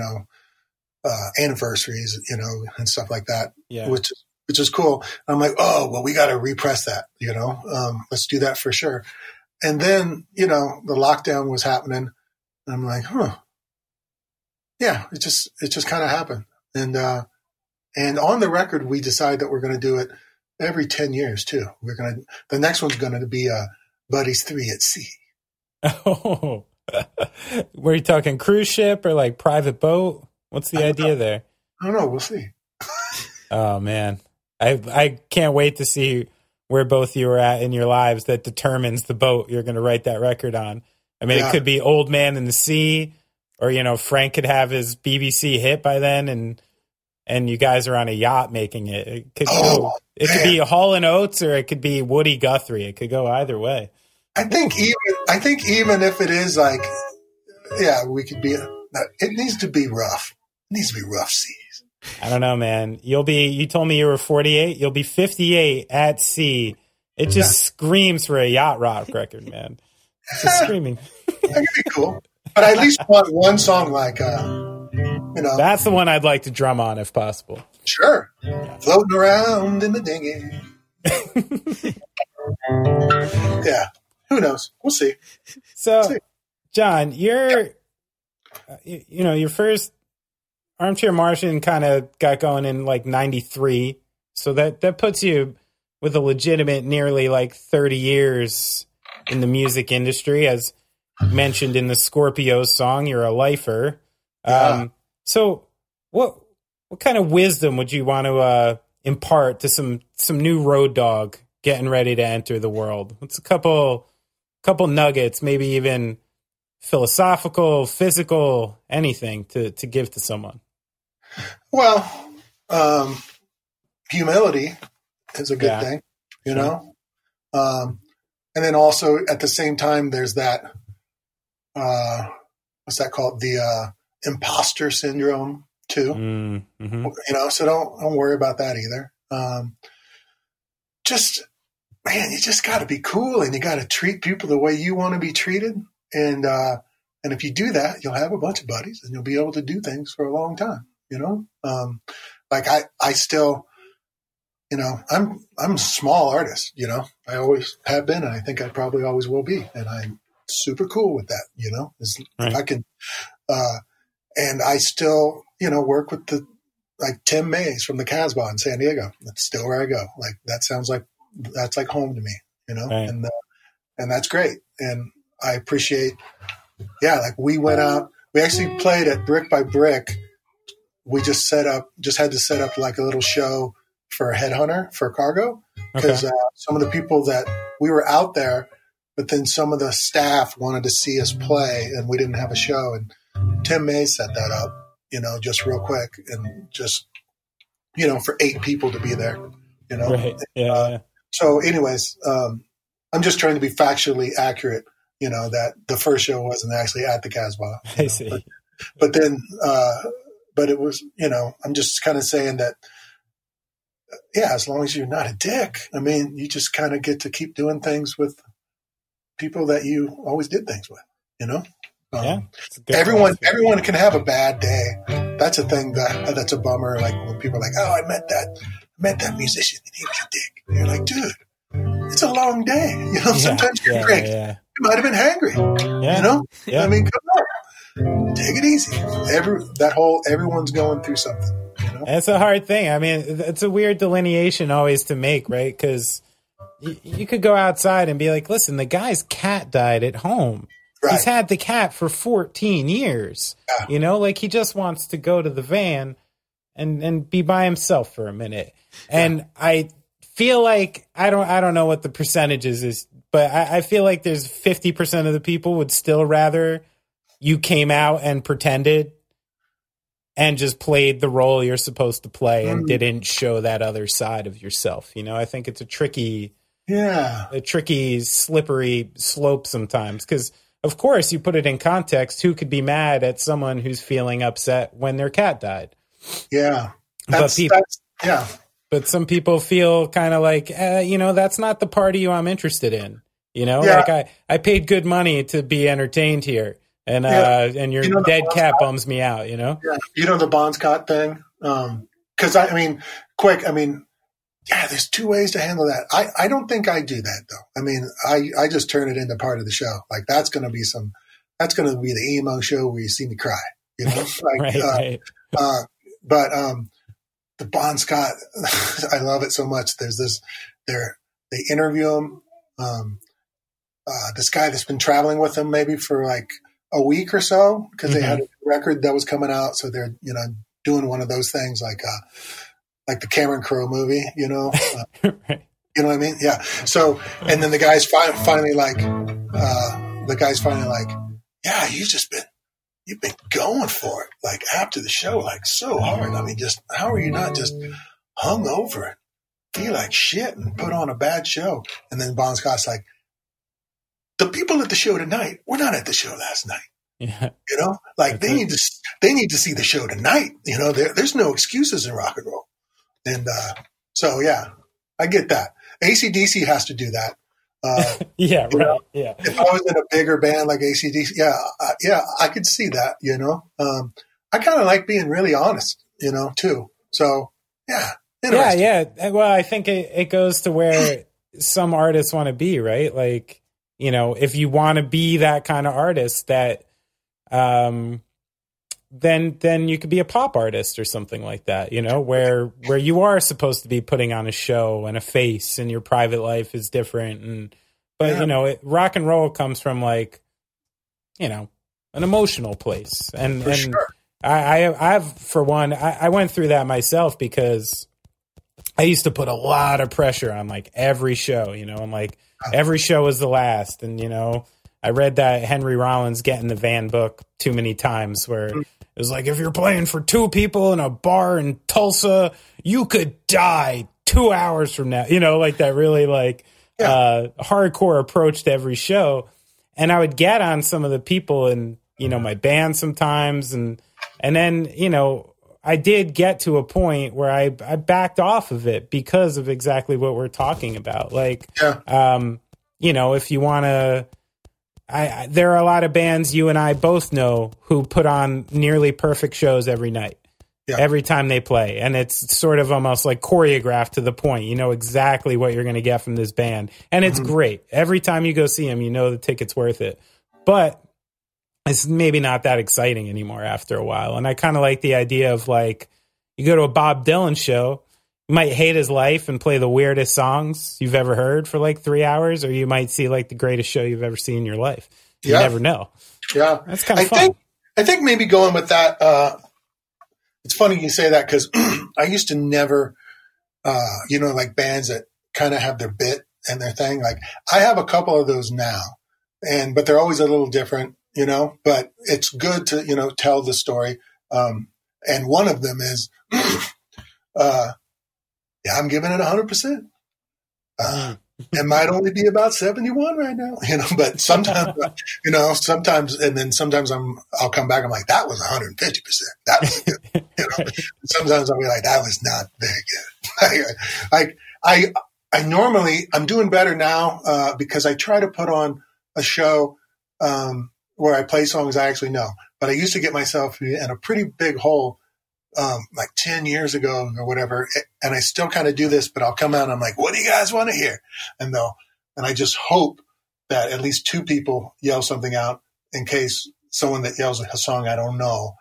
anniversaries, and stuff like that, which is cool. And I'm like, oh, well, we got to repress that, let's do that for sure. And then, the lockdown was happening. And I'm like, yeah, it just kind of happened. And on the record, we decide that we're going to do it every 10 years too. The next one's going to be Buddies 3 at Sea. Oh, were you talking cruise ship or like private boat? What's the idea there? I don't know. We'll see. Oh man. I can't wait to see where both of you are at in your lives that determines the boat you're going to write that record on. I mean, It could be Old Man in the Sea, or, Frank could have his BBC hit by then and you guys are on a yacht making it. It could could be Hall & Oates, or it could be Woody Guthrie. It could go either way. I think even if it is like, we could be, it needs to be rough. It needs to be rough seas. I don't know, man. You told me you were 48. You'll be 58 at sea. It just screams for a yacht rock record, man. It's just screaming. That could be cool. But I at least want one song like, That's the one I'd like to drum on if possible. Sure. Yeah. Floating around in the dinghy. Yeah. Who knows? We'll see. So, John, your first Armchair Martian kind of got going in like 93. So that puts you with a legitimate nearly like 30 years in the music industry. As mentioned in the Scorpios song, you're a lifer. So what kind of wisdom would you want to impart to some new road dog getting ready to enter the world? What's a couple nuggets, maybe even philosophical, physical, anything to give to someone? Well, humility is a good thing, and then also at the same time, there's that, what's that called? The imposter syndrome too, mm-hmm. So don't worry about that either. You just got to be cool, and you got to treat people the way you want to be treated. And if you do that, you'll have a bunch of buddies and you'll be able to do things for a long time. Like I still, I'm a small artist, I always have been, and I think I probably always will be. And I'm super cool with that, Right. If I can, and I still, work with Tim Mays from the Casbah in San Diego. That's still where I go. Like, that's like home to me, Right. And that's great. And I appreciate, like we went out, we actually played at Brick by Brick. We just had to set up like a little show for a Headhunter for Cargo, because some of the people that we were out there, but then some of the staff wanted to see us play and we didn't have a show. And Tim May set that up, just real quick, and just, for 8 people to be there, Right. Yeah. So anyways, I'm just trying to be factually accurate, that the first show wasn't actually at the Casbah. I see. But then but it was, I'm just kind of saying that, yeah, as long as you're not a dick, I mean, you just kind of get to keep doing things with people that you always did things with, Yeah, everyone can have a bad day. That's a thing that's a bummer. Like when people are like, "Oh, I met that musician and he was a dick." And you're like, "Dude, it's a long day. Sometimes you drink. You might have been hangry. Yeah. I mean, come on, take it easy. Everyone's going through something. It's a hard thing. I mean, it's a weird delineation always to make, right? Because you could go outside and be like, "Listen, the guy's cat died at home." Right. He's had the cat for 14 years, like he just wants to go to the van and be by himself for a minute. And I feel like, I don't know what the percentages is, but I feel like there's 50% of the people would still rather you came out and pretended and just played the role you're supposed to play and didn't show that other side of yourself. I think it's a tricky, slippery slope sometimes because, of course, you put it in context. Who could be mad at someone who's feeling upset when their cat died? Yeah. But some people feel kind of like, that's not the part of you I'm interested in. Like I paid good money to be entertained here. And your dead cat bums me out, Yeah. The Bon Scott thing? Because, there's two ways to handle that. I don't think I do that though. I mean, I just turn it into part of the show. Like that's going to be the emo show where you see me cry, right. But the Bon Scott, I love it so much. There's this, they interview him. This guy that's been traveling with him maybe for like a week or so because they had a record that was coming out. So they're, doing one of those things like the Cameron Crowe movie, Right. You know what I mean? Yeah. So, and then the guy's finally like, yeah, you've been going for it. Like after the show, like so hard. I mean, just, how are you not just hung over it? Feel like shit and put on a bad show. And then Bon Scott's like, the people at the show tonight were not at the show last night. Yeah. They need to see the show tonight. There's no excuses in rock and roll. And so, yeah, I get that. AC/DC has to do that. Yeah, right. Yeah. If I was in a bigger band like AC/DC, I could see that. I kind of like being really honest, too. So, yeah. Yeah. Well, I think it goes to where some artists want to be, right? Like, if you want to be that kind of artist, that then you could be a pop artist or something like that, where you are supposed to be putting on a show and a face and your private life is different. But rock and roll comes from like, an emotional place. And sure. I've for one, I went through that myself because I used to put a lot of pressure on like every show, I'm like, every show was the last. And, I read that Henry Rollins Get in the Van book too many times where it was like, if you're playing for two people in a bar in Tulsa, you could die 2 hours from now, like that really hardcore approach to every show. And I would get on some of the people in, my band sometimes. And then, I did get to a point where I backed off of it because of exactly what we're talking about. Like, if you want to, there are a lot of bands you and I both know who put on nearly perfect shows every night, every time they play. And it's sort of almost like choreographed to the point. You know exactly what you're going to get from this band. And it's great. Every time you go see them, the ticket's worth it. But it's maybe not that exciting anymore after a while. And I kind of like the idea of like, you go to a Bob Dylan show, you might hate his life and play the weirdest songs you've ever heard for like 3 hours, or you might see like the greatest show you've ever seen in your life. You never know. Yeah. That's kind of fun. I think maybe going with that, it's funny you say that because I used to never, like bands that kind of have their bit and their thing. Like I have a couple of those now, but they're always a little different. But it's good to, tell the story. And one of them is, I'm giving it 100%. It might only be about 71 right now, but sometimes, and then sometimes I'll come back. I'm like, that was 150%. That was good. Sometimes I'll be like, that was not very good. I normally, I'm doing better now, because I try to put on a show, where I play songs I actually know, but I used to get myself in a pretty big hole, like 10 years ago or whatever. And I still kind of do this, but I'll come out and I'm like, what do you guys want to hear? And I just hope that at least 2 people yell something out in case someone that yells a song I don't know,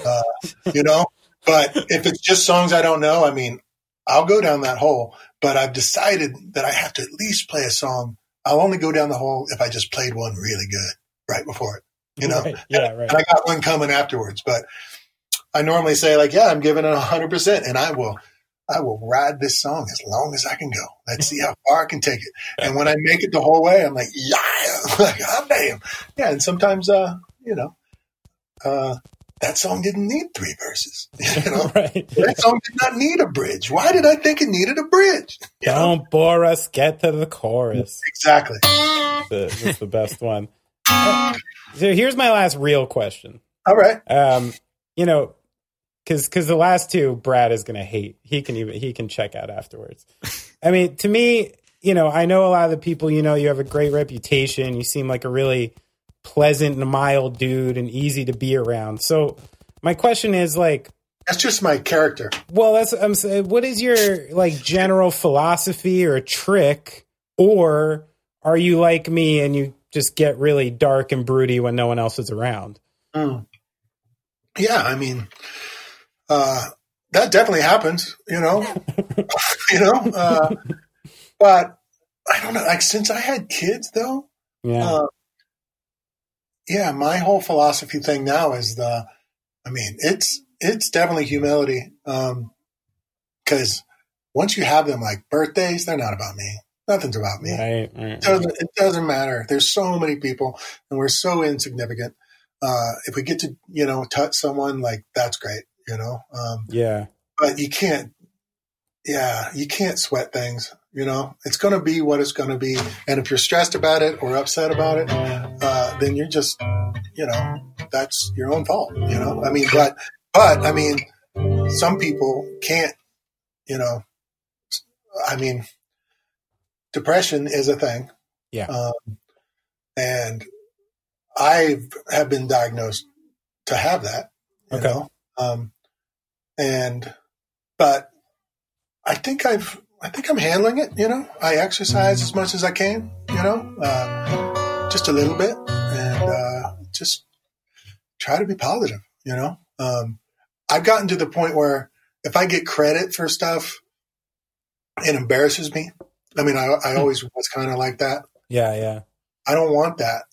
but if it's just songs I don't know, I mean, I'll go down that hole, but I've decided that I have to at least play a song. I'll only go down the hole if I just played one really good right before it, Right. Yeah, right. And I got one coming afterwards, but I normally say like, yeah, I'm giving it 100%, and I will ride this song as long as I can go. Let's see how far I can take it. And when I make it the whole way, I'm like, yeah, like, oh, damn. Yeah. And sometimes, that song didn't need 3 verses, Right. That song did not need a bridge. Why did I think it needed a bridge? Don't bore us. Get to the chorus. Exactly. That's the best one. So here's my last real question. All right. Because the last 2, Brad is going to hate. He can check out afterwards. I mean, to me, I know a lot of the people, you have a great reputation. You seem like a really pleasant and mild dude and easy to be around. So my question is like, that's just my character. Well, I'm saying, what is your like general philosophy or trick, or are you like me and you just get really dark and broody when no one else is around? Yeah, I mean, that definitely happens, but I don't know. Like since I had kids, though, my whole philosophy thing now is it's definitely humility. Because once you have them, like birthdays, they're not about me. Nothing's about me. Right. It doesn't matter. There's so many people, and we're so insignificant. If we get to, touch someone, like that's great, but you can't sweat things, it's going to be what it's going to be. And if you're stressed about it or upset about it, then you're just, that's your own fault, I mean, but I mean, some people can't, I mean, depression is a thing. Yeah. And I have been diagnosed to have that, okay. But I think I'm handling it, I exercise as much as I can, just a little bit, and just try to be positive, I've gotten to the point where if I get credit for stuff, it embarrasses me. I mean, I always was kind of like that. Yeah. I don't want that.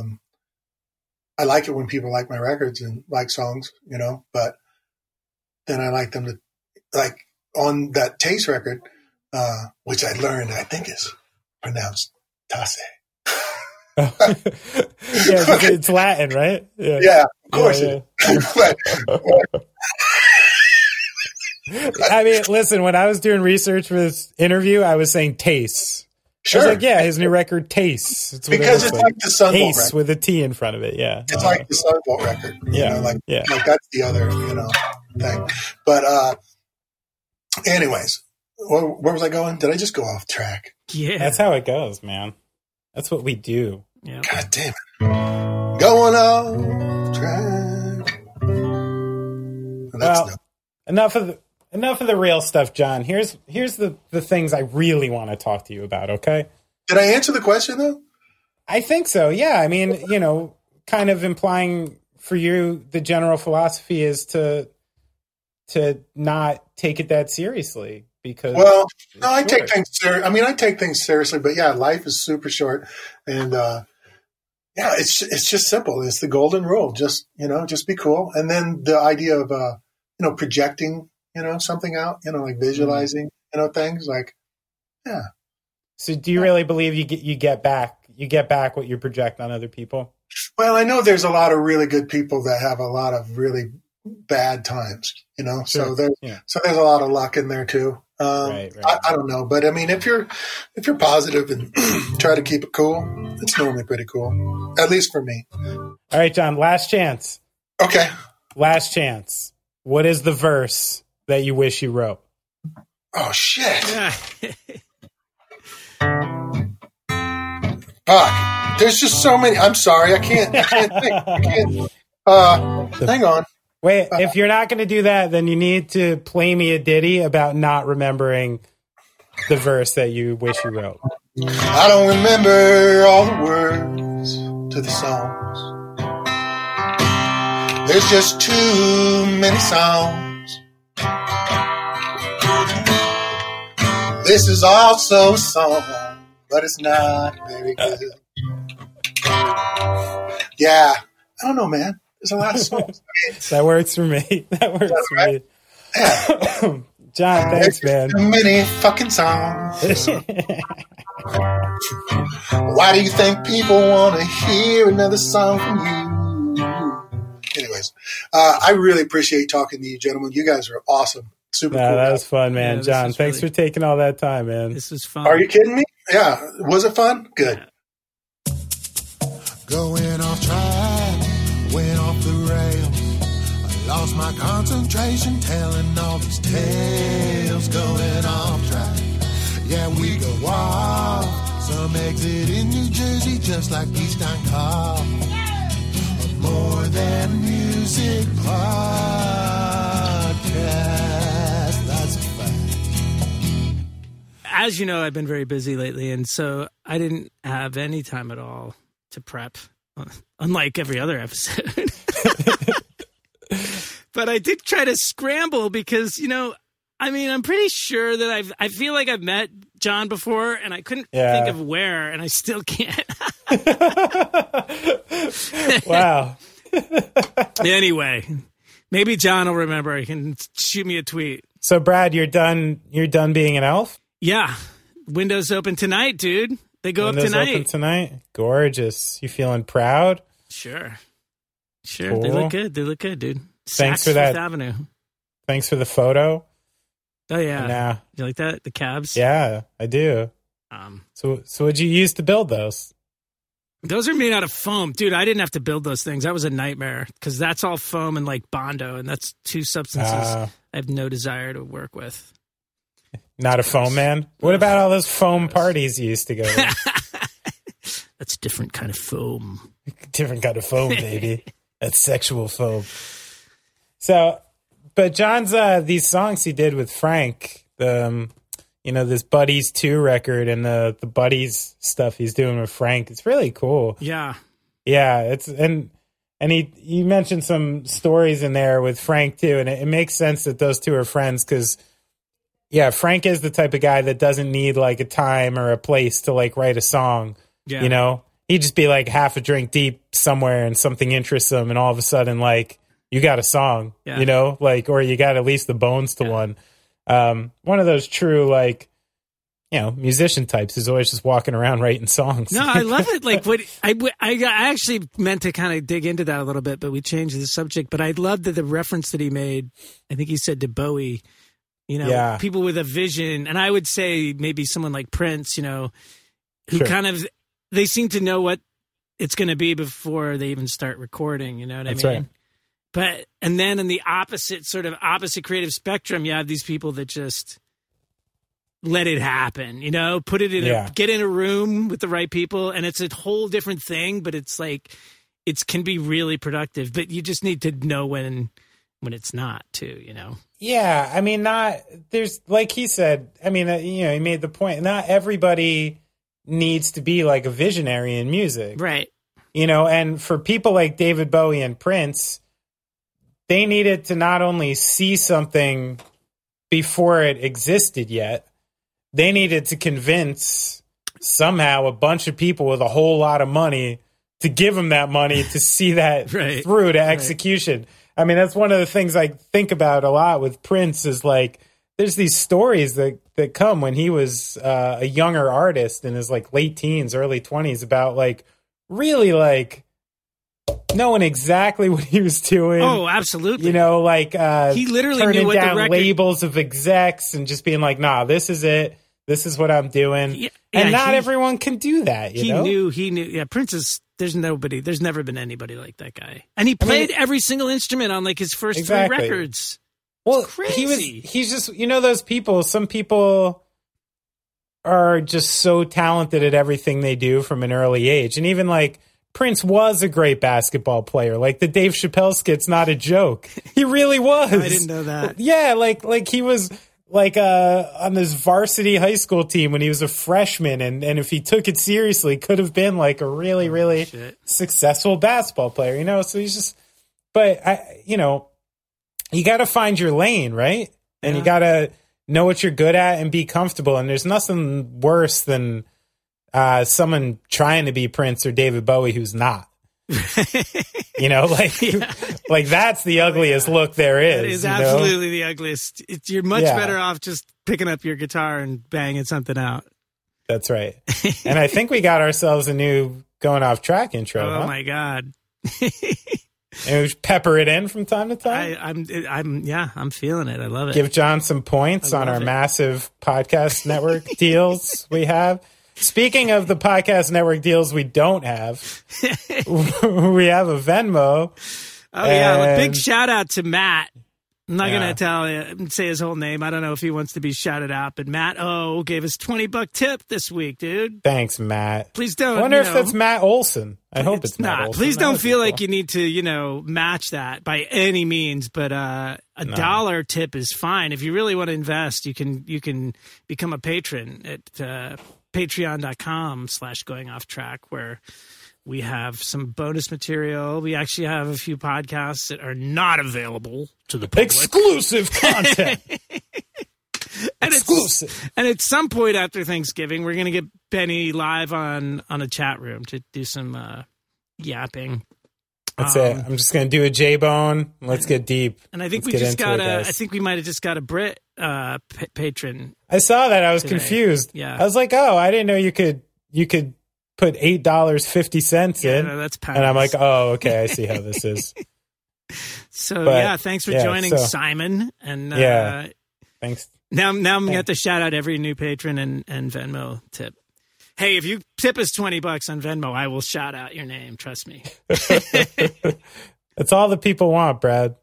I like it when people like my records and like songs, but then I like them to, like on that Taste record, which I learned, I think is pronounced Tasse. Yeah, it's Latin, right? Yeah, of course. Yeah. I mean, listen, when I was doing research for this interview, I was saying Taste. Sure. I was like, yeah, his new record, Taste. Because it's like the Sunvolt Taste record. with a T in front of it, yeah. It's like the Sunvolt record. Like that's the other, thing. But anyways, where was I going? Did I just go off track? Yeah. That's how it goes, man. That's what we do. Yeah. God damn it. Going off track. Well, enough of the real stuff, John. Here's the things I really want to talk to you about, okay? Did I answer the question, though? I think so, yeah. I mean, kind of implying for you the general philosophy is to not take it that seriously. Because I take things seriously. I mean, I take things seriously, but yeah, life is super short, and it's just simple. It's the golden rule. Just be cool, and then the idea of projecting something out, like visualizing things like So, do you really believe you get back what you project on other people? Well, I know there's a lot of really good people that have a lot of really bad times, Sure. so there's a lot of luck in there too, Right. I don't know, but I mean, if you're positive and try to keep it cool, it's normally pretty cool. At least for me. All right, John. Last chance. Okay. Last chance. What is the verse that you wish you wrote? Oh shit! Yeah. Fuck. There's just so many. I'm sorry. I can't think. I can't. Hang on. Wait, if you're not going to do that, then you need to play me a ditty about not remembering the verse that you wish you wrote. I don't remember all the words to the songs. There's just too many songs. This is also a song, but it's not very good. Yeah. I don't know, man. There's a lot of songs. That works for me. That works for me. Yeah. John, thanks, man. Too many fucking songs. Why do you think people want to hear another song from you? Anyways, I really appreciate talking to you, gentlemen. You guys are awesome. Super cool. That was fun, man. Yeah, John, thanks for taking all that time, man. This was fun. Are you kidding me? Yeah. Was it fun? Good. Going off track, went off the rails. I lost my concentration telling all these tales. Going off track, yeah, we go off. Some exit in New Jersey just like Eastern Cop. A more than music podcast, that's a fact. As you know, I've been very busy lately, and so I didn't have any time at all to prep, unlike every other episode. But I did try to scramble because, I'm pretty sure that I feel like I've met John before, and I couldn't think of where, and I still can't. Wow. Anyway, maybe John will remember. He can shoot me a tweet. So, Brad, you're done being an elf? Yeah. Windows open tonight, dude. They go Windows up tonight. Open tonight? Gorgeous. You feeling proud? Sure. Cool. They look good. They look good, dude. Thanks Saks for that. Fifth Avenue. Thanks for the photo. Oh, yeah. Nah. You like that? The cabs? Yeah, I do. So what'd you use to build those? Those are made out of foam. Dude, I didn't have to build those things. That was a nightmare because that's all foam and like Bondo, and that's two substances I have no desire to work with. Not a foam man? What about all those foam parties you used to go to? That's a different kind of foam. Different kind of foam, baby. That's sexual foam. So, but John's, these songs he did with Frank, this Buddies 2 record and the Buddies stuff he's doing with Frank, it's really cool. Yeah. Yeah, it's, and he mentioned some stories in there with Frank too, and it makes sense that those two are friends because, yeah, Frank is the type of guy that doesn't need like a time or a place to like write a song. Yeah. He'd just be like half a drink deep somewhere and something interests him, and all of a sudden, like, you got a song, or you got at least the bones to one. One of those true, like, musician types is always just walking around writing songs. No, I love it. Like, I actually meant to kind of dig into that a little bit, but we changed the subject. But I love that the reference that he made, I think he said to Bowie, people with a vision. And I would say maybe someone like Prince, who kind of, they seem to know what it's going to be before they even start recording. You know what I mean? Right. But, and then in the opposite creative spectrum, you have these people that just let it happen, put it in get in a room with the right people. And it's a whole different thing, but it's like, it can be really productive, but you just need to know when it's not too, Yeah. I mean, there's, like he said, I mean, he made the point, not everybody needs to be like a visionary in music. Right. And for people like David Bowie and Prince, they needed to not only see something before it existed yet, they needed to convince somehow a bunch of people with a whole lot of money to give them that money to see that through to execution. Right. I mean, that's one of the things I think about a lot with Prince is like, there's these stories that come when he was a younger artist in his like late teens, early 20s about like really like knowing exactly what he was doing. Oh, absolutely. You know, like he literally turning knew what the down record- labels of execs and just being like, nah, this is it. This is what I'm doing. Yeah, and yeah, not he- everyone can do that, you know? He knew. Yeah, Prince is, there's never been anybody like that guy. And he played every single instrument on like his first Exactly. 3 records. Well, Crazy. he's just, you know, those people, some people are just so talented at everything they do from an early age. And even like Prince was a great basketball player. Like the Dave Chappelle skit's not a joke. He really was. I didn't know that. Yeah, like he was like on this varsity high school team when he was a freshman, and if he took it seriously, could have been like a really, really successful basketball player, you know? So he's just, but you got to find your lane, right? And you got to know what you're good at and be comfortable. And there's nothing worse than someone trying to be Prince or David Bowie who's not. You know, like that's the ugliest look there is. That is you know? absolutely the ugliest. You're much better off just picking up your guitar and banging something out. That's right. And I think we got ourselves a new Going Off Track intro. Oh huh? my God. And we pepper it in from time to time. I'm feeling it. I love it. Give John some points on our massive podcast network deals we have. Speaking of the podcast network deals we don't have, we have a Venmo. Oh, yeah. A big shout out to Matt. I'm not going to say his whole name. I don't know if he wants to be shouted out, but Matt O gave us $20 tip this week, dude. Thanks, Matt. Please don't. I wonder if that's Matt Olson. I hope it's Matt not. Olson. Please don't feel cool. like you need to, match that by any means. But a $1 tip is fine. If you really want to invest, you can become a patron at patreon.com/goingofftrack, where we have some bonus material. We actually have a few podcasts that are not available to the public. Exclusive content. Exclusive. And at some point after Thanksgiving, we're going to get Benny live on a chat room to do some yapping. That's it. I'm just going to do a J-Bone. Let's get deep. And I think Let's I think we might have just got a Brit patron. I saw that. I was today. confused. Yeah. I was like, oh, I didn't know you could put $8.50 in. No, that's pounds. And I'm like, oh, okay, I see how this is. So But, thanks for joining, Simon. And thanks. Now I'm going to have to shout out every new patron and Venmo tip. Hey, if you tip us $20 on Venmo, I will shout out your name. Trust me. That's all the people want, Brad.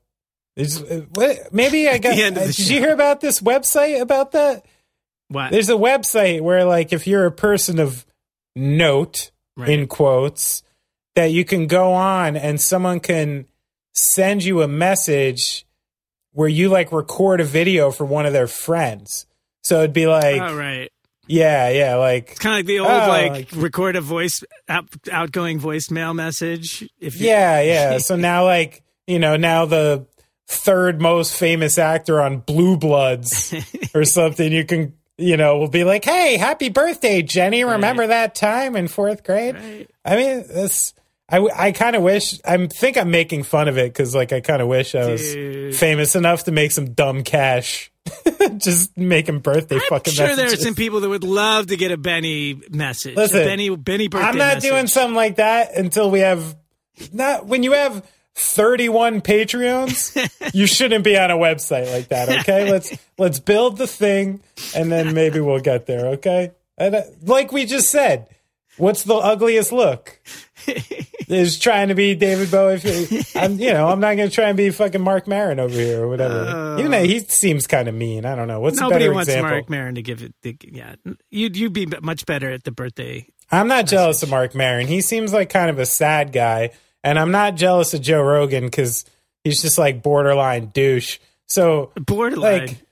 Maybe I got. The end of the Did show. you hear about this website about that? What? There's a website where, like, if you're a person of note, in quotes, that you can go on and someone can send you a message where you like record a video for one of their friends. So it'd be like, oh, right. Yeah, like It's kind of like the old record a voice outgoing voicemail message. Yeah. So now, like, now the third most famous actor on Blue Bloods or something, you can, will be like, hey, happy birthday, Jenny. Remember that time in 4th grade? Right. I mean, I kind of wish, I think I'm making fun of it because, like, I kind of wish I was famous enough to make some dumb cash. Just making birthday fucking sure messages. there are some people that would love to get a Benny message. Listen, a Benny birthday I'm not message. doing something like that until we have, when you have 31 Patreons, you shouldn't be on a website like that, okay? Let's build the thing, and then maybe we'll get there, okay? And, like we just said, what's the ugliest look? Is trying to be David Bowie. I'm not going to try and be fucking Mark Maron over here or whatever. Even though he seems kind of mean. I don't know. What's Nobody a better wants example? Mark Maron to give it. Yeah, you'd be much better at the birthday. I'm not jealous of Mark Maron. He seems like kind of a sad guy. And I'm not jealous of Joe Rogan because he's just like borderline douche. So borderline. Like,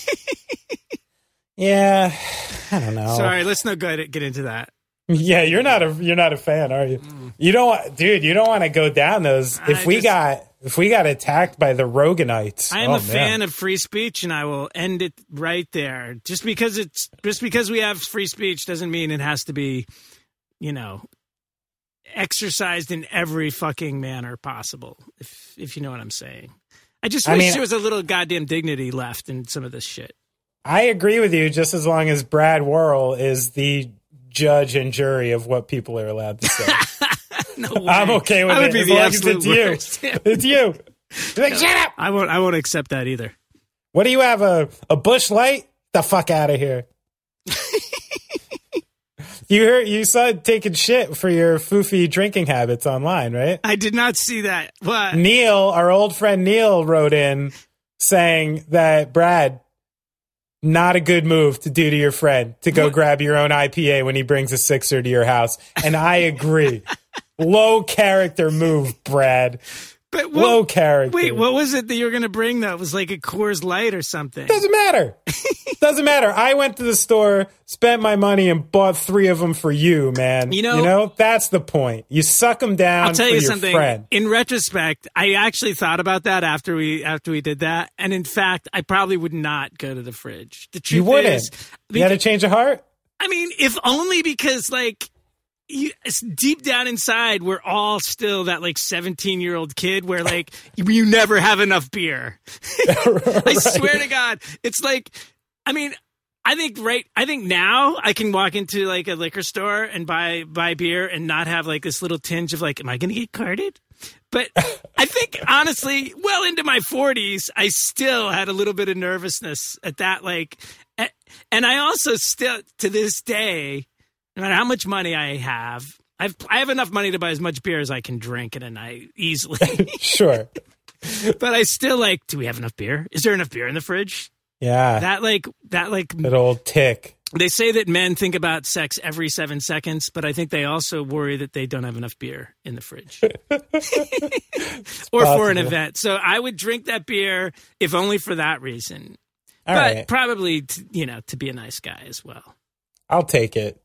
yeah, I don't know. Sorry, let's not get into that. Yeah, you're not a fan, are you? You don't want to go down those. If we got attacked by the Roganites, I am a fan of free speech, and I will end it right there. Just because we have free speech doesn't mean it has to be, exercised in every fucking manner possible. If you know what I'm saying. I just wish there was a little goddamn dignity left in some of this shit. I agree with you, just as long as Brad Worrell is the judge and jury of what people are allowed to say. No way. I'm okay with I would it be as the long as absolute it's you. worst. It's you. You're like, shut up. I won't accept that either. What do you have? A Bush Light? The fuck out of here. You saw it taking shit for your foofy drinking habits online, right? I did not see that. What? Neil, our old friend Neil, wrote in saying that, Brad, not a good move to do to your friend to go grab your own IPA when he brings a sixer to your house. And I agree. Low character move, Brad. But Low character. Wait, what was it that you were going to bring, though? It was like a Coors Light or something. Doesn't matter. Doesn't matter. I went to the store, spent my money, and bought 3 of them for you, man. You know, that's the point. You suck them down. I'll tell for you your something. Friend. In retrospect, I actually thought about that after we did that, and in fact, I probably would not go to the fridge. The truth You wouldn't. is, You had a change of heart? I mean, if only because deep down inside, we're all still that 17-year-old kid where you never have enough beer. I swear to God, it's I mean, I think now I can walk into a liquor store and buy beer and not have this little tinge of am I going to get carded? But I think honestly, well into my 40s, I still had a little bit of nervousness at that. And I also still to this day, no matter how much money I have enough money to buy as much beer as I can drink in a night easily. Sure. But I still do we have enough beer? Is there enough beer in the fridge? Yeah. That old tick. They say that men think about sex every 7 seconds, but I think they also worry that they don't have enough beer in the fridge. Or for an event. So I would drink that beer if only for that reason. All but right. probably to be a nice guy as well. I'll take it.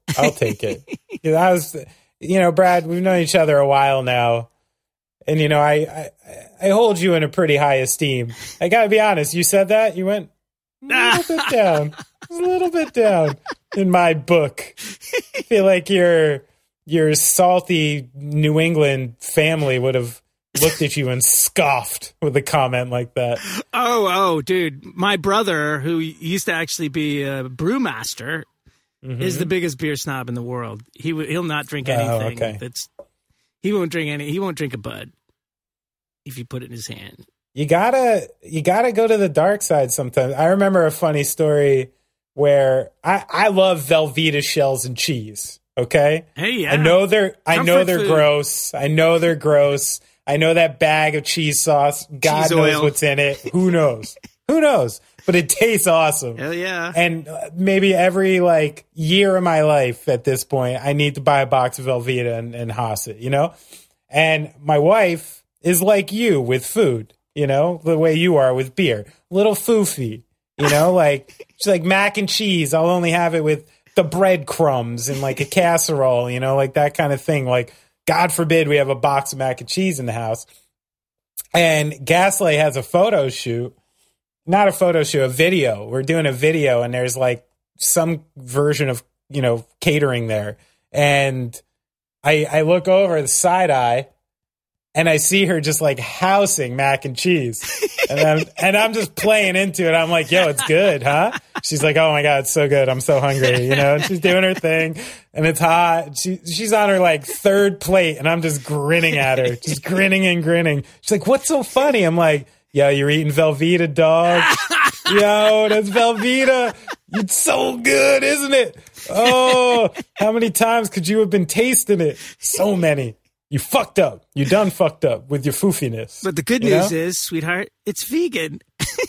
Brad, we've known each other a while now. And, I hold you in a pretty high esteem. I got to be honest. You said that. You went a little bit down in my book. I feel like your salty New England family would have looked at you and scoffed with a comment like that. Oh, dude. My brother, who used to actually be a brewmaster, is the biggest beer snob in the world. He'll not drink anything. Okay. He won't drink a Bud if you put it in his hand. You gotta go to the dark side sometimes. I remember a funny story where I love Velveeta shells and cheese. Okay. Hey, yeah. I know they're food. gross. I know they're gross. I know that bag of cheese sauce. God Cheese knows oil. what's in it. Who knows? Who knows? But it tastes awesome. Hell yeah. And maybe every year of my life at this point, I need to buy a box of Velveeta and Haas it, And my wife is like you with food, the way you are with beer. Little foofy, she's like mac and cheese. I'll only have it with the breadcrumbs and a casserole, that kind of thing. God forbid we have a box of mac and cheese in the house. And Gaslight has a photo shoot. Not a photo shoot, a video. We're doing a video and there's some version of, catering there. And I look over the side eye and I see her just housing mac and cheese. And I'm just playing into it. I'm like, yo, it's good, huh? She's like, oh my God, it's so good. I'm so hungry, And she's doing her thing and it's hot. She's on her 3rd plate and I'm just grinning at her, just grinning and grinning. She's like, what's so funny? I'm like, yo, you're eating Velveeta, dog. Yo, that's Velveeta. It's so good, isn't it? Oh, how many times could you have been tasting it? So many. You fucked up. You done fucked up with your foofiness. But the good news is, sweetheart, it's vegan.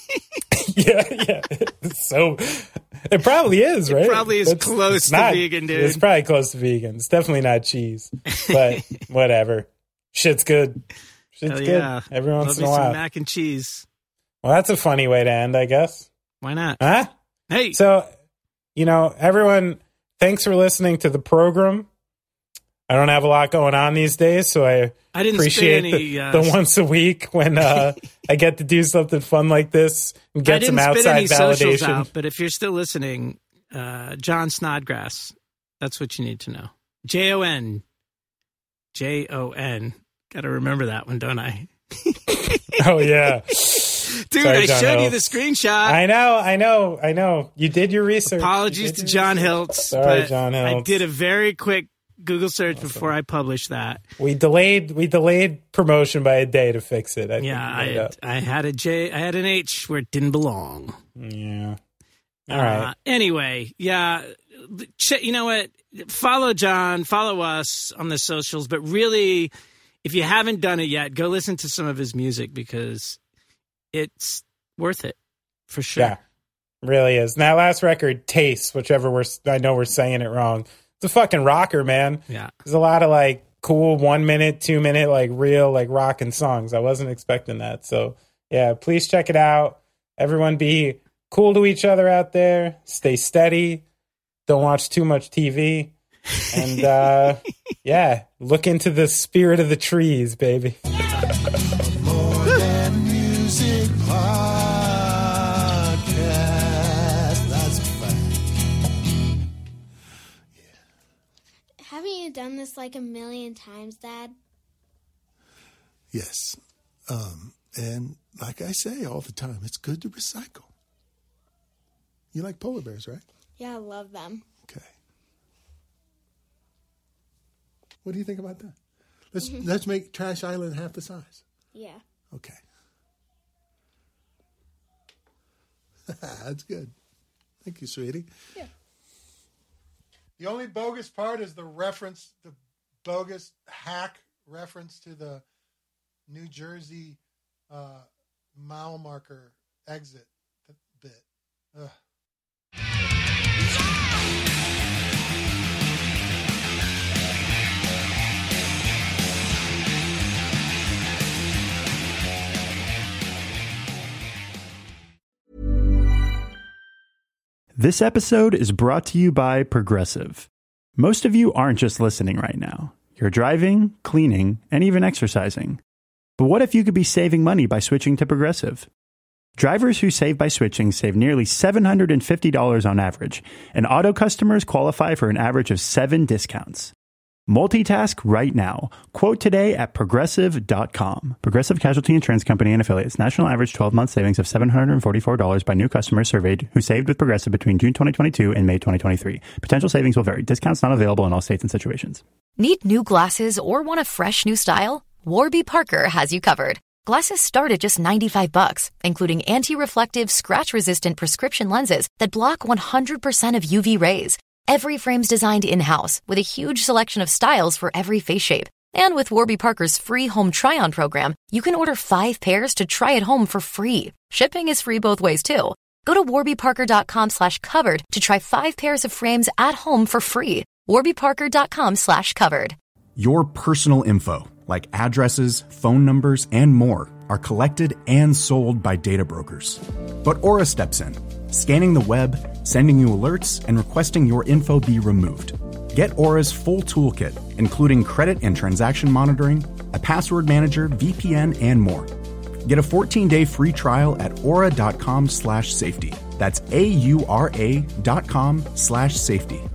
Yeah. So it probably is, right? It probably is close to vegan, dude. It's probably close to vegan. It's definitely not cheese. But whatever. Shit's good. Shit's good. Yeah. Every once in a Love me while. some mac and cheese. Well, that's a funny way to end, I guess. Why not? Huh? Hey. So, everyone, thanks for listening to the program. I don't have a lot going on these days, so I didn't appreciate spit any, the once a week when I get to do something fun like this and get some outside validation. Out, but if you're still listening, John Snodgrass, that's what you need to know. Jon. Got to remember that one, don't I? Oh, yeah. Dude, Sorry, I John showed you Hiltz. the screenshot. I know. You did your research. Apologies to John Hiltz. Sorry, but John Hiltz. I did a very quick Google search before I published that. We delayed promotion by a day to fix it. I had an H where it didn't belong. Yeah. All right. Anyway, yeah. You know what? Follow John, follow us on the socials, but really, if you haven't done it yet, go listen to some of his music because it's worth it for sure. Yeah, really is. And that last record, Taste, I know we're saying it wrong. It's a fucking rocker, man. Yeah. There's a lot of like cool 1 minute, 2 minute, like real like rocking songs. I wasn't expecting that. So yeah, please check it out. Everyone be cool to each other out there. Stay steady. Don't watch too much TV. And yeah, look into the spirit of the trees, baby. More Than Music podcast. That's a fact. Haven't you done this like a million times, Dad? Yes. And like I say all the time, it's good to recycle. You like polar bears, right? Yeah, I love them. Okay. What do you think about that? Let's make Trash Island half the size. Yeah. Okay. That's good. Thank you, sweetie. Yeah. The only bogus part is the bogus hack reference to the New Jersey mile marker exit bit. Ugh. This episode is brought to you by Progressive. Most of you aren't just listening right now. You're driving, cleaning, and even exercising. But what if you could be saving money by switching to Progressive? Drivers who save by switching save nearly $750 on average, and auto customers qualify for an average of 7 discounts. Multitask right now. Quote today at Progressive.com. Progressive Casualty Insurance Company and Affiliates. National average 12-month savings of $744 by new customers surveyed who saved with Progressive between June 2022 and May 2023. Potential savings will vary. Discounts not available in all states and situations. Need new glasses or want a fresh new style? Warby Parker has you covered. Glasses start at just $95, including anti-reflective, scratch-resistant prescription lenses that block 100% of UV rays. Every frame's designed in-house with a huge selection of styles for every face shape. And with Warby Parker's free home try-on program, you can order 5 pairs to try at home for free. Shipping is free both ways, too. Go to warbyparker.com/covered to try 5 pairs of frames at home for free. warbyparker.com/covered. Your personal info, like addresses, phone numbers, and more, are collected and sold by data brokers. But Aura steps in, scanning the web, sending you alerts, and requesting your info be removed. Get Aura's full toolkit, including credit and transaction monitoring, a password manager, VPN, and more. Get a 14-day free trial at aura.com/safety. That's AURA.com/safety.